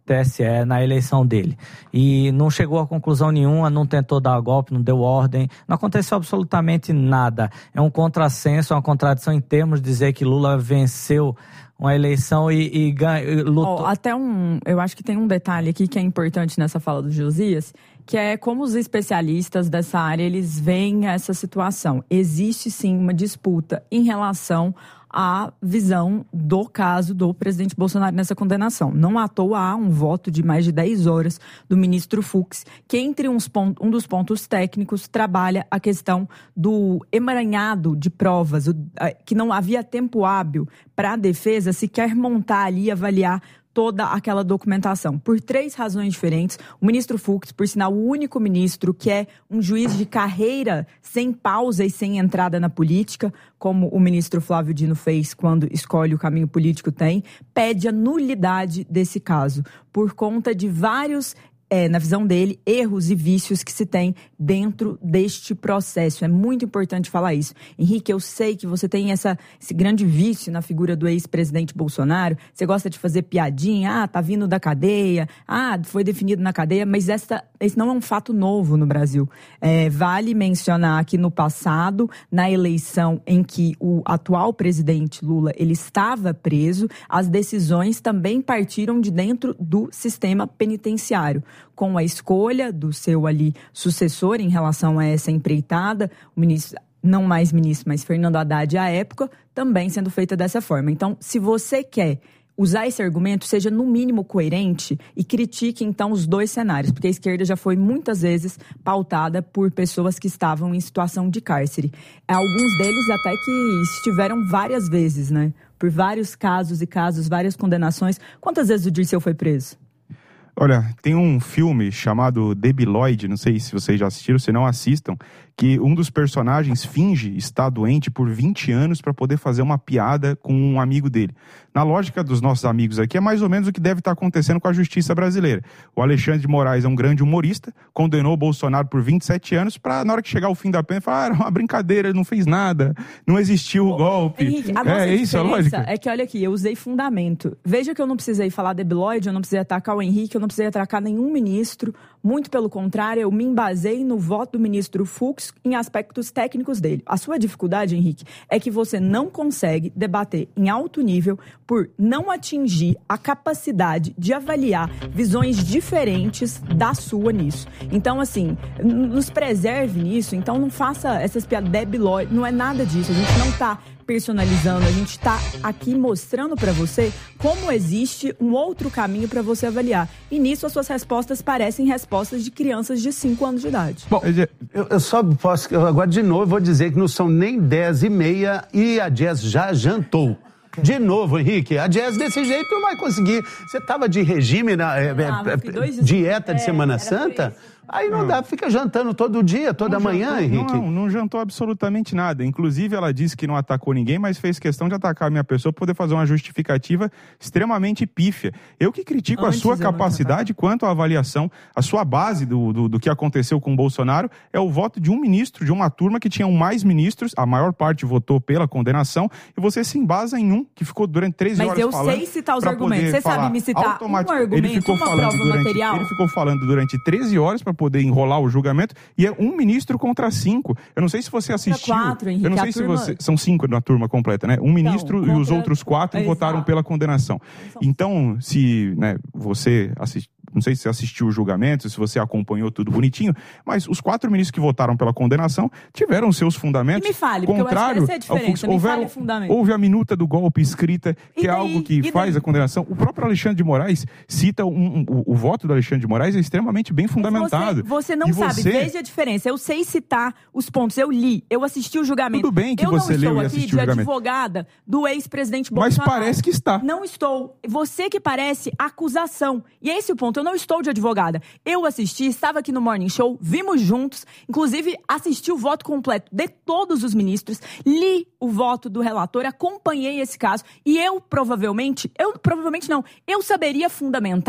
T S E na eleição dele. E não chegou a conclusão nenhuma, não tentou dar golpe, não deu ordem, não aconteceu absolutamente nada. É um contrassenso, é uma contradição em termos de dizer que Lula venceu uma eleição e, e, ganha, e lutou. Oh, até um, eu acho que tem um detalhe aqui que é importante nessa fala do Josias, que é como os especialistas dessa área, eles veem essa situação. Existe sim uma disputa em relação à visão do caso do presidente Bolsonaro nessa condenação. Não à toa há um voto de mais de dez horas do ministro Fux, que entre uns pontos, um dos pontos técnicos trabalha a questão do emaranhado de provas, o, que não havia tempo hábil para a defesa sequer montar ali e avaliar toda aquela documentação. Por três razões diferentes, o ministro Fux, por sinal, o único ministro que é um juiz de carreira sem pausa e sem entrada na política, como o ministro Flávio Dino fez quando escolhe o caminho político tem, pede a nulidade desse caso, por conta de vários É, na visão dele, erros e vícios que se tem dentro deste processo. É muito importante falar isso. Henrique, eu sei que você tem essa, esse grande vício na figura do ex-presidente Bolsonaro. Você gosta de fazer piadinha. Ah, tá vindo da cadeia. Ah, foi definido na cadeia. Mas essa, esse não é um fato novo no Brasil. É, vale mencionar que no passado, na eleição em que o atual presidente Lula ele estava preso, as decisões também partiram de dentro do sistema penitenciário, com a escolha do seu ali sucessor em relação a essa empreitada, o ministro, não mais ministro, mas Fernando Haddad à época, também sendo feita dessa forma. Então, se você quer usar esse argumento, seja no mínimo coerente e critique então os dois cenários, porque a esquerda já foi muitas vezes pautada por pessoas que estavam em situação de cárcere. Alguns deles até que estiveram várias vezes, né? Por vários casos e casos, várias condenações. Quantas vezes o Dirceu foi preso? Olha, tem um filme chamado Debi Lloyd, não sei se vocês já assistiram, se não assistam, que um dos personagens finge estar doente por vinte anos para poder fazer uma piada com um amigo dele. Na lógica dos nossos amigos aqui, é mais ou menos o que deve estar acontecendo com a justiça brasileira. O Alexandre de Moraes é um grande humorista, condenou o Bolsonaro por vinte e sete anos para, na hora que chegar o fim da pena, falar, ah, era uma brincadeira, ele não fez nada, não existiu o golpe. Henrique, a nossa é isso a lógica? É que, olha aqui, eu usei fundamento. Veja que eu não precisei falar Debi Lloyd, eu não precisei atacar o Henrique, eu não precisei atacar nenhum ministro, muito pelo contrário, eu me embasei no voto do ministro Fux em aspectos técnicos dele. A sua dificuldade, Henrique, é que você não consegue debater em alto nível por não atingir a capacidade de avaliar visões diferentes da sua nisso. Então, assim, nos preserve nisso, então não faça essas piadas, Debi Lloyd, não é nada disso, a gente não tá personalizando, a gente está aqui mostrando para você como existe um outro caminho para você avaliar. E nisso as suas respostas parecem respostas de crianças de cinco anos de idade. Bom, eu, eu só posso, eu agora de novo vou dizer que não são nem dez e meia e a Jazz já jantou. De novo, Henrique, a Jazz desse jeito não vai conseguir. Você estava de regime, na, é, é, dieta de Semana Santa? Aí não, não dá, fica jantando todo dia, toda não manhã, jantou, Henrique. Não, não jantou absolutamente nada. Inclusive, ela disse que não atacou ninguém, mas fez questão de atacar a minha pessoa para poder fazer uma justificativa extremamente pífia. Eu que critico Antes a sua capacidade quanto à avaliação, a sua base do, do, do que aconteceu com o Bolsonaro é o voto de um ministro, de uma turma que tinha mais ministros, a maior parte votou pela condenação, e você se embasa em um que ficou durante treze mas horas falando. Mas eu sei citar os argumentos. Você sabe me citar um argumento, ele ficou uma falando prova durante, material? Ele ficou falando durante treze horas para poder enrolar o julgamento, e é um ministro contra cinco. Eu não sei se você assistiu. Quatro, Henrique, eu não sei se turma... você. São cinco na turma completa, né? Um ministro então, e os outros quatro Exato. votaram pela condenação. Então, se né, você assistiu. Não sei se você assistiu o julgamento, se você acompanhou tudo bonitinho, mas os quatro ministros que votaram pela condenação tiveram seus fundamentos. E me fale, contrário porque eu acho que essa é a diferença. Fux, houveram, me fale o fundamento. Houve a minuta do golpe escrita, que e é daí? algo que e faz daí? a condenação. O próprio Alexandre de Moraes cita um, um, o, o voto do Alexandre de Moraes é extremamente bem fundamentado. Você, você não e sabe, você... veja a diferença. Eu sei citar os pontos, eu li, eu assisti o julgamento. Tudo bem que eu você leu e assistiu o julgamento. Eu não estou aqui de advogada do ex-presidente Bolsonaro. Mas parece que está. Não estou. Você que parece acusação. E é esse o ponto, eu não estou de advogada. Eu assisti, estava aqui no Morning Show, vimos juntos, inclusive assisti o voto completo de todos os ministros, li o voto do relator, acompanhei esse caso e eu provavelmente, eu provavelmente não, eu saberia fundamentar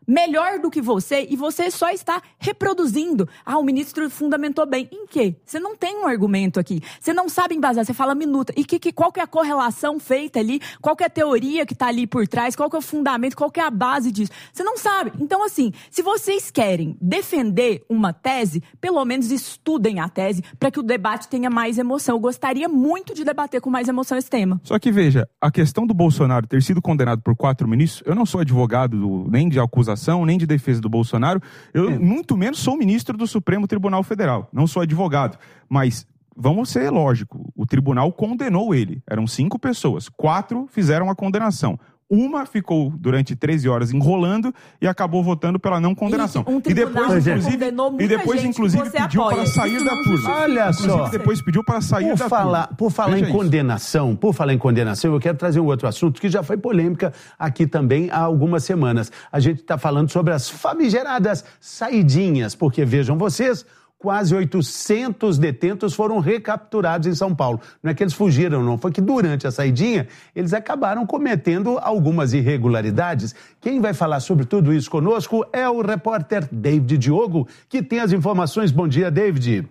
melhor do que você e você só está reproduzindo. Ah, o ministro fundamentou bem. Em quê? Você não tem um argumento aqui. Você não sabe embasar, você fala minuta. E que, que, qual que é a correlação feita ali? Qual que é a teoria que está ali por trás? Qual que é o fundamento? Qual que é a base disso? Você não sabe. Então, assim, se vocês querem defender uma tese, pelo menos estudem a tese para que o debate tenha mais emoção. Eu gostaria muito de debater com mais emoção esse tema. Só que, veja, a questão do Bolsonaro ter sido condenado por quatro ministros, eu não sou advogado do, nem de acusação, nem de defesa do Bolsonaro, eu é. muito menos sou ministro do Supremo Tribunal Federal, não sou advogado, mas vamos ser lógico, o tribunal condenou ele, eram cinco pessoas, quatro fizeram a condenação. Uma ficou durante treze horas enrolando e acabou votando pela não condenação. Um e depois, inclusive, e depois, inclusive pediu apoia. para sair da turma. Olha inclusive, só. depois pediu para sair por da falar, turma. Por falar Veja em isso. condenação, por falar em condenação, eu quero trazer um outro assunto que já foi polêmica aqui também há algumas semanas. A gente está falando sobre as famigeradas saidinhas, porque vejam vocês, quase oitocentos detentos foram recapturados em São Paulo. Não é que eles fugiram, não. Foi que durante a saidinha, eles acabaram cometendo algumas irregularidades. Quem vai falar sobre tudo isso conosco é o repórter David Diogo, que tem as informações. Bom dia, David.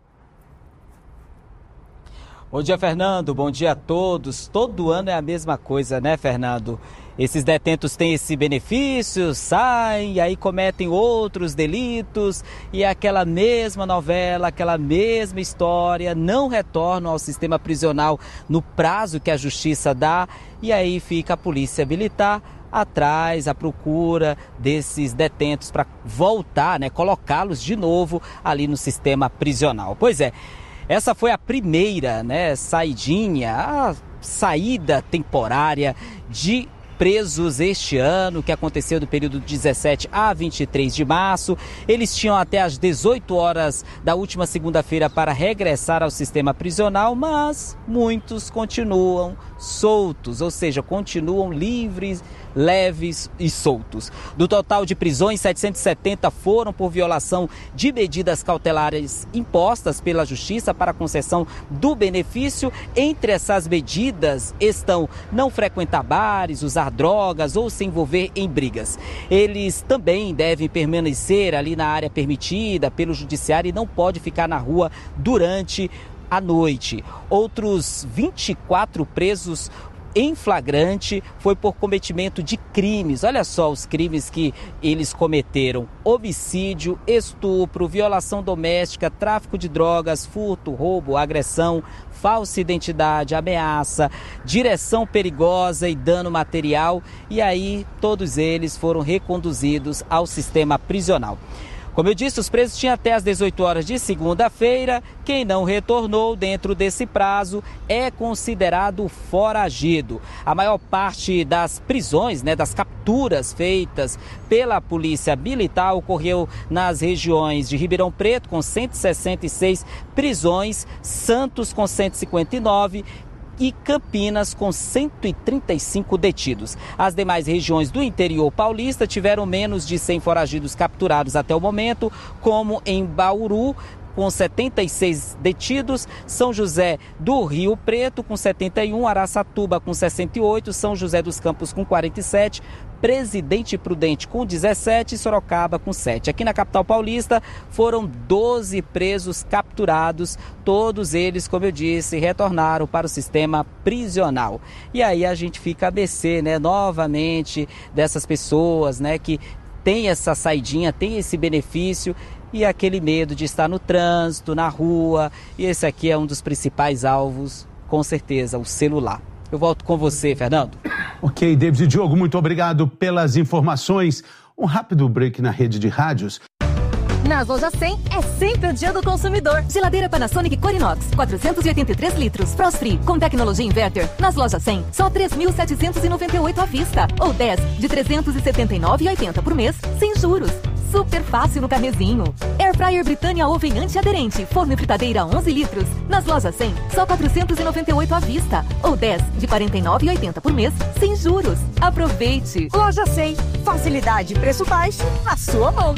Bom dia, Fernando. Bom dia a todos. Todo ano é a mesma coisa, né, Fernando? Esses detentos têm esse benefício, saem e aí cometem outros delitos e aquela mesma novela, aquela mesma história, não retornam ao sistema prisional no prazo que a justiça dá e aí fica a polícia militar atrás, à procura desses detentos para voltar, né, colocá-los de novo ali no sistema prisional. Pois é, essa foi a primeira, né, saidinha, a saída temporária de presos este ano, que aconteceu do período de dezessete a vinte e três de março. Eles tinham até às dezoito horas da última segunda-feira para regressar ao sistema prisional, mas muitos continuam soltos, ou seja, continuam livres, leves e soltos. Do total de prisões, setecentos e setenta foram por violação de medidas cautelares impostas pela Justiça para a concessão do benefício. Entre essas medidas estão não frequentar bares, usar drogas ou se envolver em brigas. Eles também devem permanecer ali na área permitida pelo judiciário e não pode ficar na rua durante a noite. Outros vinte e quatro presos em flagrante foi por cometimento de crimes. Olha só os crimes que eles cometeram: homicídio, estupro, violação doméstica, tráfico de drogas, furto, roubo, agressão, falsa identidade, ameaça, direção perigosa e dano material. E aí todos eles foram reconduzidos ao sistema prisional. Como eu disse, os presos tinham até às dezoito horas de segunda-feira. Quem não retornou dentro desse prazo é considerado foragido. A maior parte das prisões, né, das capturas feitas pela Polícia Militar ocorreu nas regiões de Ribeirão Preto, com cento e sessenta e seis prisões, Santos com cento e cinquenta e nove e Campinas com cento e trinta e cinco detidos. As demais regiões do interior paulista tiveram menos de cem foragidos capturados até o momento, como em Bauru, com setenta e seis detidos, São José do Rio Preto com setenta e um, Araçatuba com sessenta e oito, São José dos Campos com quarenta e sete, Presidente Prudente com dezessete e Sorocaba com sete. Aqui na capital paulista foram doze presos capturados, todos eles, como eu disse, retornaram para o sistema prisional. E aí a gente fica a mercê, né, novamente dessas pessoas, né, que tem essa saidinha, tem esse benefício e aquele medo de estar no trânsito, na rua. E esse aqui é um dos principais alvos, com certeza, o celular. Eu volto com você, Fernando. Ok, David Diogo, muito obrigado pelas informações. Um rápido break na rede de rádios. Nas lojas cem é sempre o dia do consumidor. Geladeira Panasonic Corinox, quatrocentos e oitenta e três litros, Frost Free, com tecnologia inverter. Nas lojas cem, só três mil setecentos e noventa e oito à vista. Ou dez de trezentos e setenta e nove reais e oitenta centavos por mês, sem juros. Super fácil no carnezinho. Air Fryer Britânia Oven antiaderente, forno e fritadeira onze litros. Nas lojas cem, só quatrocentos e noventa e oito à vista. Ou dez de quarenta e nove reais e oitenta centavos por mês, sem juros. Aproveite! Loja cem, facilidade e preço baixo na sua mão.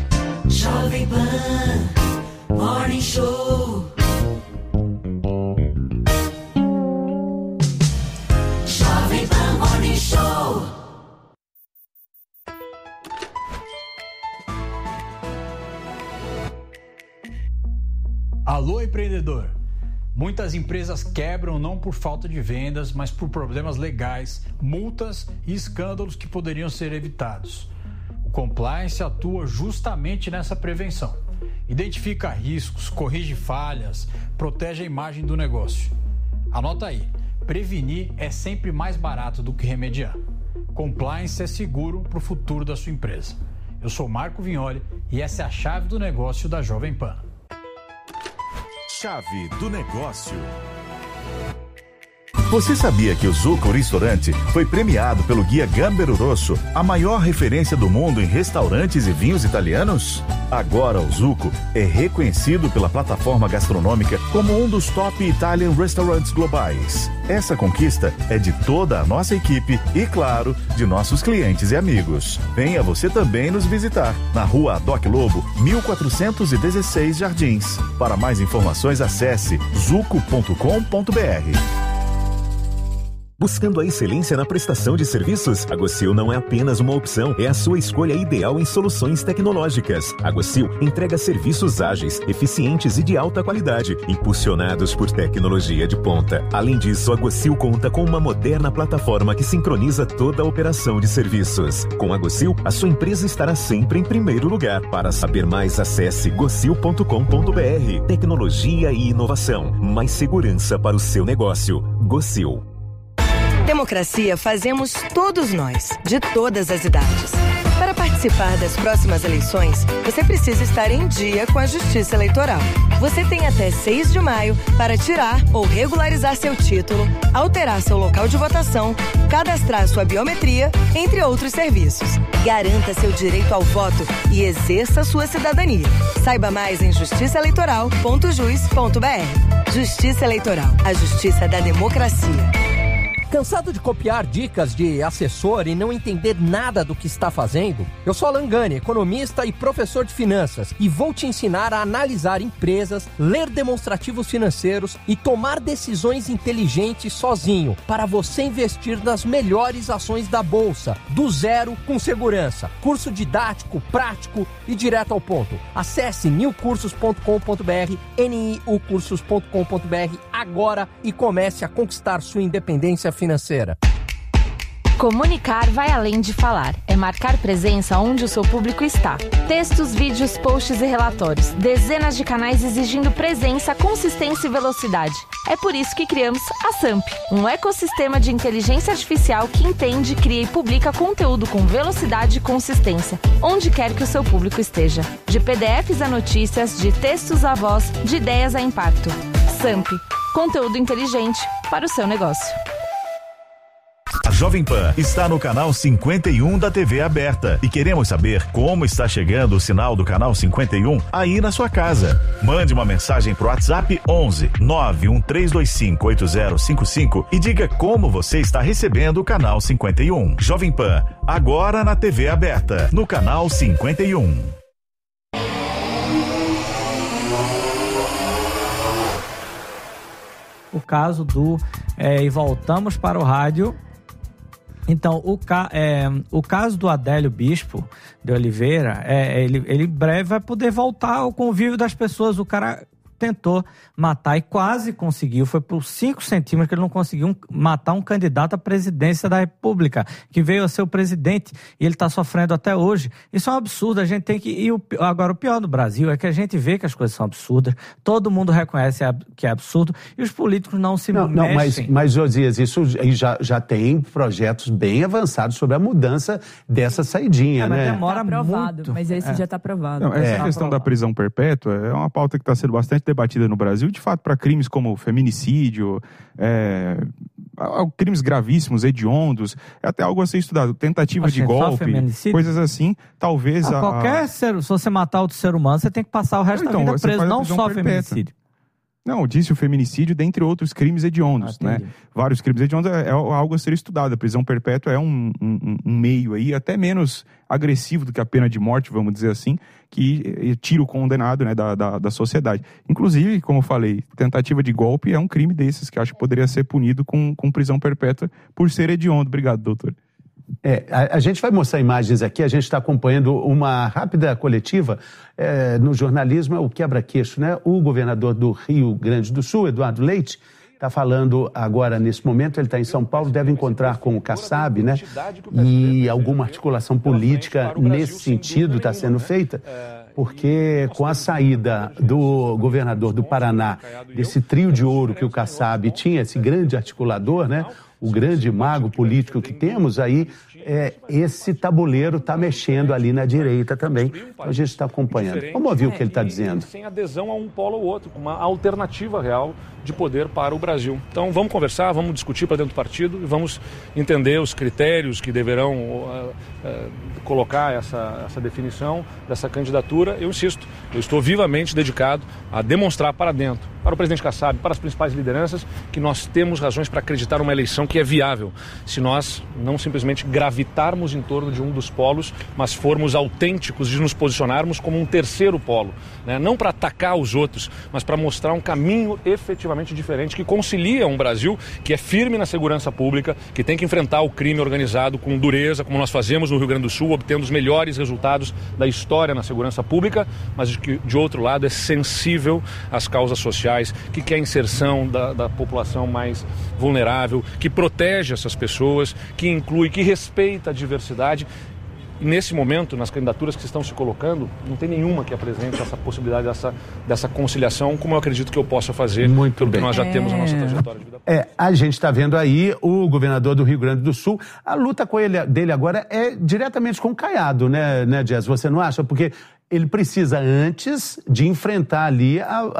Jovem Pan Morning Show. Jovem Pan Morning Show. Alô, empreendedor! Muitas empresas quebram não por falta de vendas, mas por problemas legais, multas e escândalos que poderiam ser evitados. O compliance atua justamente nessa prevenção. Identifica riscos, corrige falhas, protege a imagem do negócio. Anota aí, prevenir é sempre mais barato do que remediar. Compliance é seguro para o futuro da sua empresa. Eu sou Marco Vignoli e essa é a chave do negócio da Jovem Pan. Chave do negócio. Você sabia que o Zucco Restaurante foi premiado pelo Guia Gambero Rosso, a maior referência do mundo em restaurantes e vinhos italianos? Agora o Zucco é reconhecido pela plataforma gastronômica como um dos top Italian Restaurants globais. Essa conquista é de toda a nossa equipe e, claro, de nossos clientes e amigos. Venha você também nos visitar na Rua Doc Lobo, mil quatrocentos e dezesseis Jardins. Para mais informações, acesse zucco ponto com ponto b r. Buscando a excelência na prestação de serviços? A Gocil não é apenas uma opção, é a sua escolha ideal em soluções tecnológicas. A Gocil entrega serviços ágeis, eficientes e de alta qualidade, impulsionados por tecnologia de ponta. Além disso, a Gocil conta com uma moderna plataforma que sincroniza toda a operação de serviços. Com a Gocil, a sua empresa estará sempre em primeiro lugar. Para saber mais, acesse gocil ponto com ponto b r. Tecnologia e inovação. Mais segurança para o seu negócio. Gocil. Democracia fazemos todos nós, de todas as idades. Para participar das próximas eleições, você precisa estar em dia com a Justiça Eleitoral. Você tem até seis de maio para tirar ou regularizar seu título, alterar seu local de votação, cadastrar sua biometria, entre outros serviços. Garanta seu direito ao voto e exerça sua cidadania. Saiba mais em justiça eleitoral ponto jus ponto b r. Justiça Eleitoral, a justiça da democracia. Cansado de copiar dicas de assessor e não entender nada do que está fazendo? Eu sou Alan Gani, economista e professor de finanças, e vou te ensinar a analisar empresas, ler demonstrativos financeiros e tomar decisões inteligentes sozinho, para você investir nas melhores ações da Bolsa, do zero com segurança. Curso didático, prático e direto ao ponto. Acesse new cursos ponto com ponto b r, n i u cursos ponto com ponto b r agora e comece a conquistar sua independência financeira. Comunicar vai além de falar. É marcar presença onde o seu público está. Textos, vídeos, posts e relatórios. Dezenas de canais exigindo presença, consistência e velocidade. É por isso que criamos a Samp, um ecossistema de inteligência artificial que entende, cria e publica conteúdo com velocidade e consistência, onde quer que o seu público esteja. De P D Fs a notícias, de textos a voz, de ideias a impacto. Samp, conteúdo inteligente para o seu negócio. A Jovem Pan está no canal cinquenta e um da T V aberta e queremos saber como está chegando o sinal do canal cinquenta e um aí na sua casa. Mande uma mensagem pro WhatsApp onze nove um três dois cinco oito zero cinco cinco e diga como você está recebendo o canal cinquenta e um. Jovem Pan, agora na T V aberta, no canal cinquenta e um. O caso do... É, e voltamos para o rádio. Então, o, ca, é, o caso do Adélio Bispo de Oliveira, é, ele, ele em breve vai poder voltar ao convívio das pessoas. O cara tentou matar e quase conseguiu, foi por cinco centímetros que ele não conseguiu matar um candidato à presidência da República, que veio a ser o presidente, e ele está sofrendo até hoje. Isso é um absurdo, a gente tem que... E o, agora, o pior do Brasil é que a gente vê que as coisas são absurdas, todo mundo reconhece que é absurdo, e os políticos não se não, mexem. Não, mas, mas Josias, isso já, já tem projetos bem avançados sobre a mudança dessa saidinha, é, né? Mas demora tá aprovado, muito. Mas esse é. já está aprovado. Não, essa é. questão da prisão perpétua é uma pauta que está sendo bastante debatida no Brasil, de fato, para crimes como feminicídio, é, crimes gravíssimos, hediondos, é até algo a ser estudado, tentativa Oxe, de golpe, coisas assim, talvez... Ah, a, qualquer ser, se você matar outro ser humano, você tem que passar o resto então, da vida preso, não só perpétua. Feminicídio. Não, disse o feminicídio, dentre outros crimes hediondos, ah, né? Vários crimes hediondos é, é algo a ser estudado. A prisão perpétua é um, um, um meio aí, até menos agressivo do que a pena de morte, vamos dizer assim, que tira o condenado, né, da, da, da sociedade. Inclusive, como eu falei, tentativa de golpe é um crime desses que acho que poderia ser punido com, com prisão perpétua por ser hediondo. Obrigado, doutor. É, a, a gente vai mostrar imagens aqui, a gente está acompanhando uma rápida coletiva é, no jornalismo, é o quebra-queixo, né? O governador do Rio Grande do Sul, Eduardo Leite, está falando agora, nesse momento, ele está em São Paulo, deve encontrar com o Kassab, né? E alguma articulação política nesse sentido está sendo feita, porque com a saída do governador do Paraná, desse trio de ouro que o Kassab tinha, esse grande articulador, né? O grande mago político que temos aí, é, esse tabuleiro está mexendo ali na direita também. Então a gente está acompanhando. Vamos ouvir o que ele está dizendo. Sem adesão a um polo ou outro, com uma alternativa real de poder para o Brasil. Então vamos conversar, vamos discutir para dentro do partido e vamos entender os critérios que deverão uh, uh, colocar essa, essa definição dessa candidatura. Eu insisto, eu estou vivamente dedicado a demonstrar para dentro, para o presidente Kassab, para as principais lideranças, que nós temos razões para acreditar numa eleição que é viável, se nós não simplesmente gravitarmos em torno de um dos polos, mas formos autênticos de nos posicionarmos como um terceiro polo, né? Não para atacar os outros, mas para mostrar um caminho efetivamente diferente que concilia um Brasil que é firme na segurança pública, que tem que enfrentar o crime organizado com dureza, como nós fazemos no Rio Grande do Sul, obtendo os melhores resultados da história na segurança pública, mas que, de outro lado, é sensível às causas sociais, que quer a inserção da, da população mais vulnerável, que protege essas pessoas, que inclui, que respeita a diversidade. Nesse momento, nas candidaturas que estão se colocando, não tem nenhuma que apresente essa possibilidade dessa, dessa conciliação, como eu acredito que eu possa fazer, muito pelo bem. que nós já é... temos na nossa trajetória de vida. É, a gente está vendo aí o governador do Rio Grande do Sul, a luta com ele, dele agora é diretamente com o Caiado, né, né, Jess? Você não acha? Porque ele precisa antes de enfrentar ali a,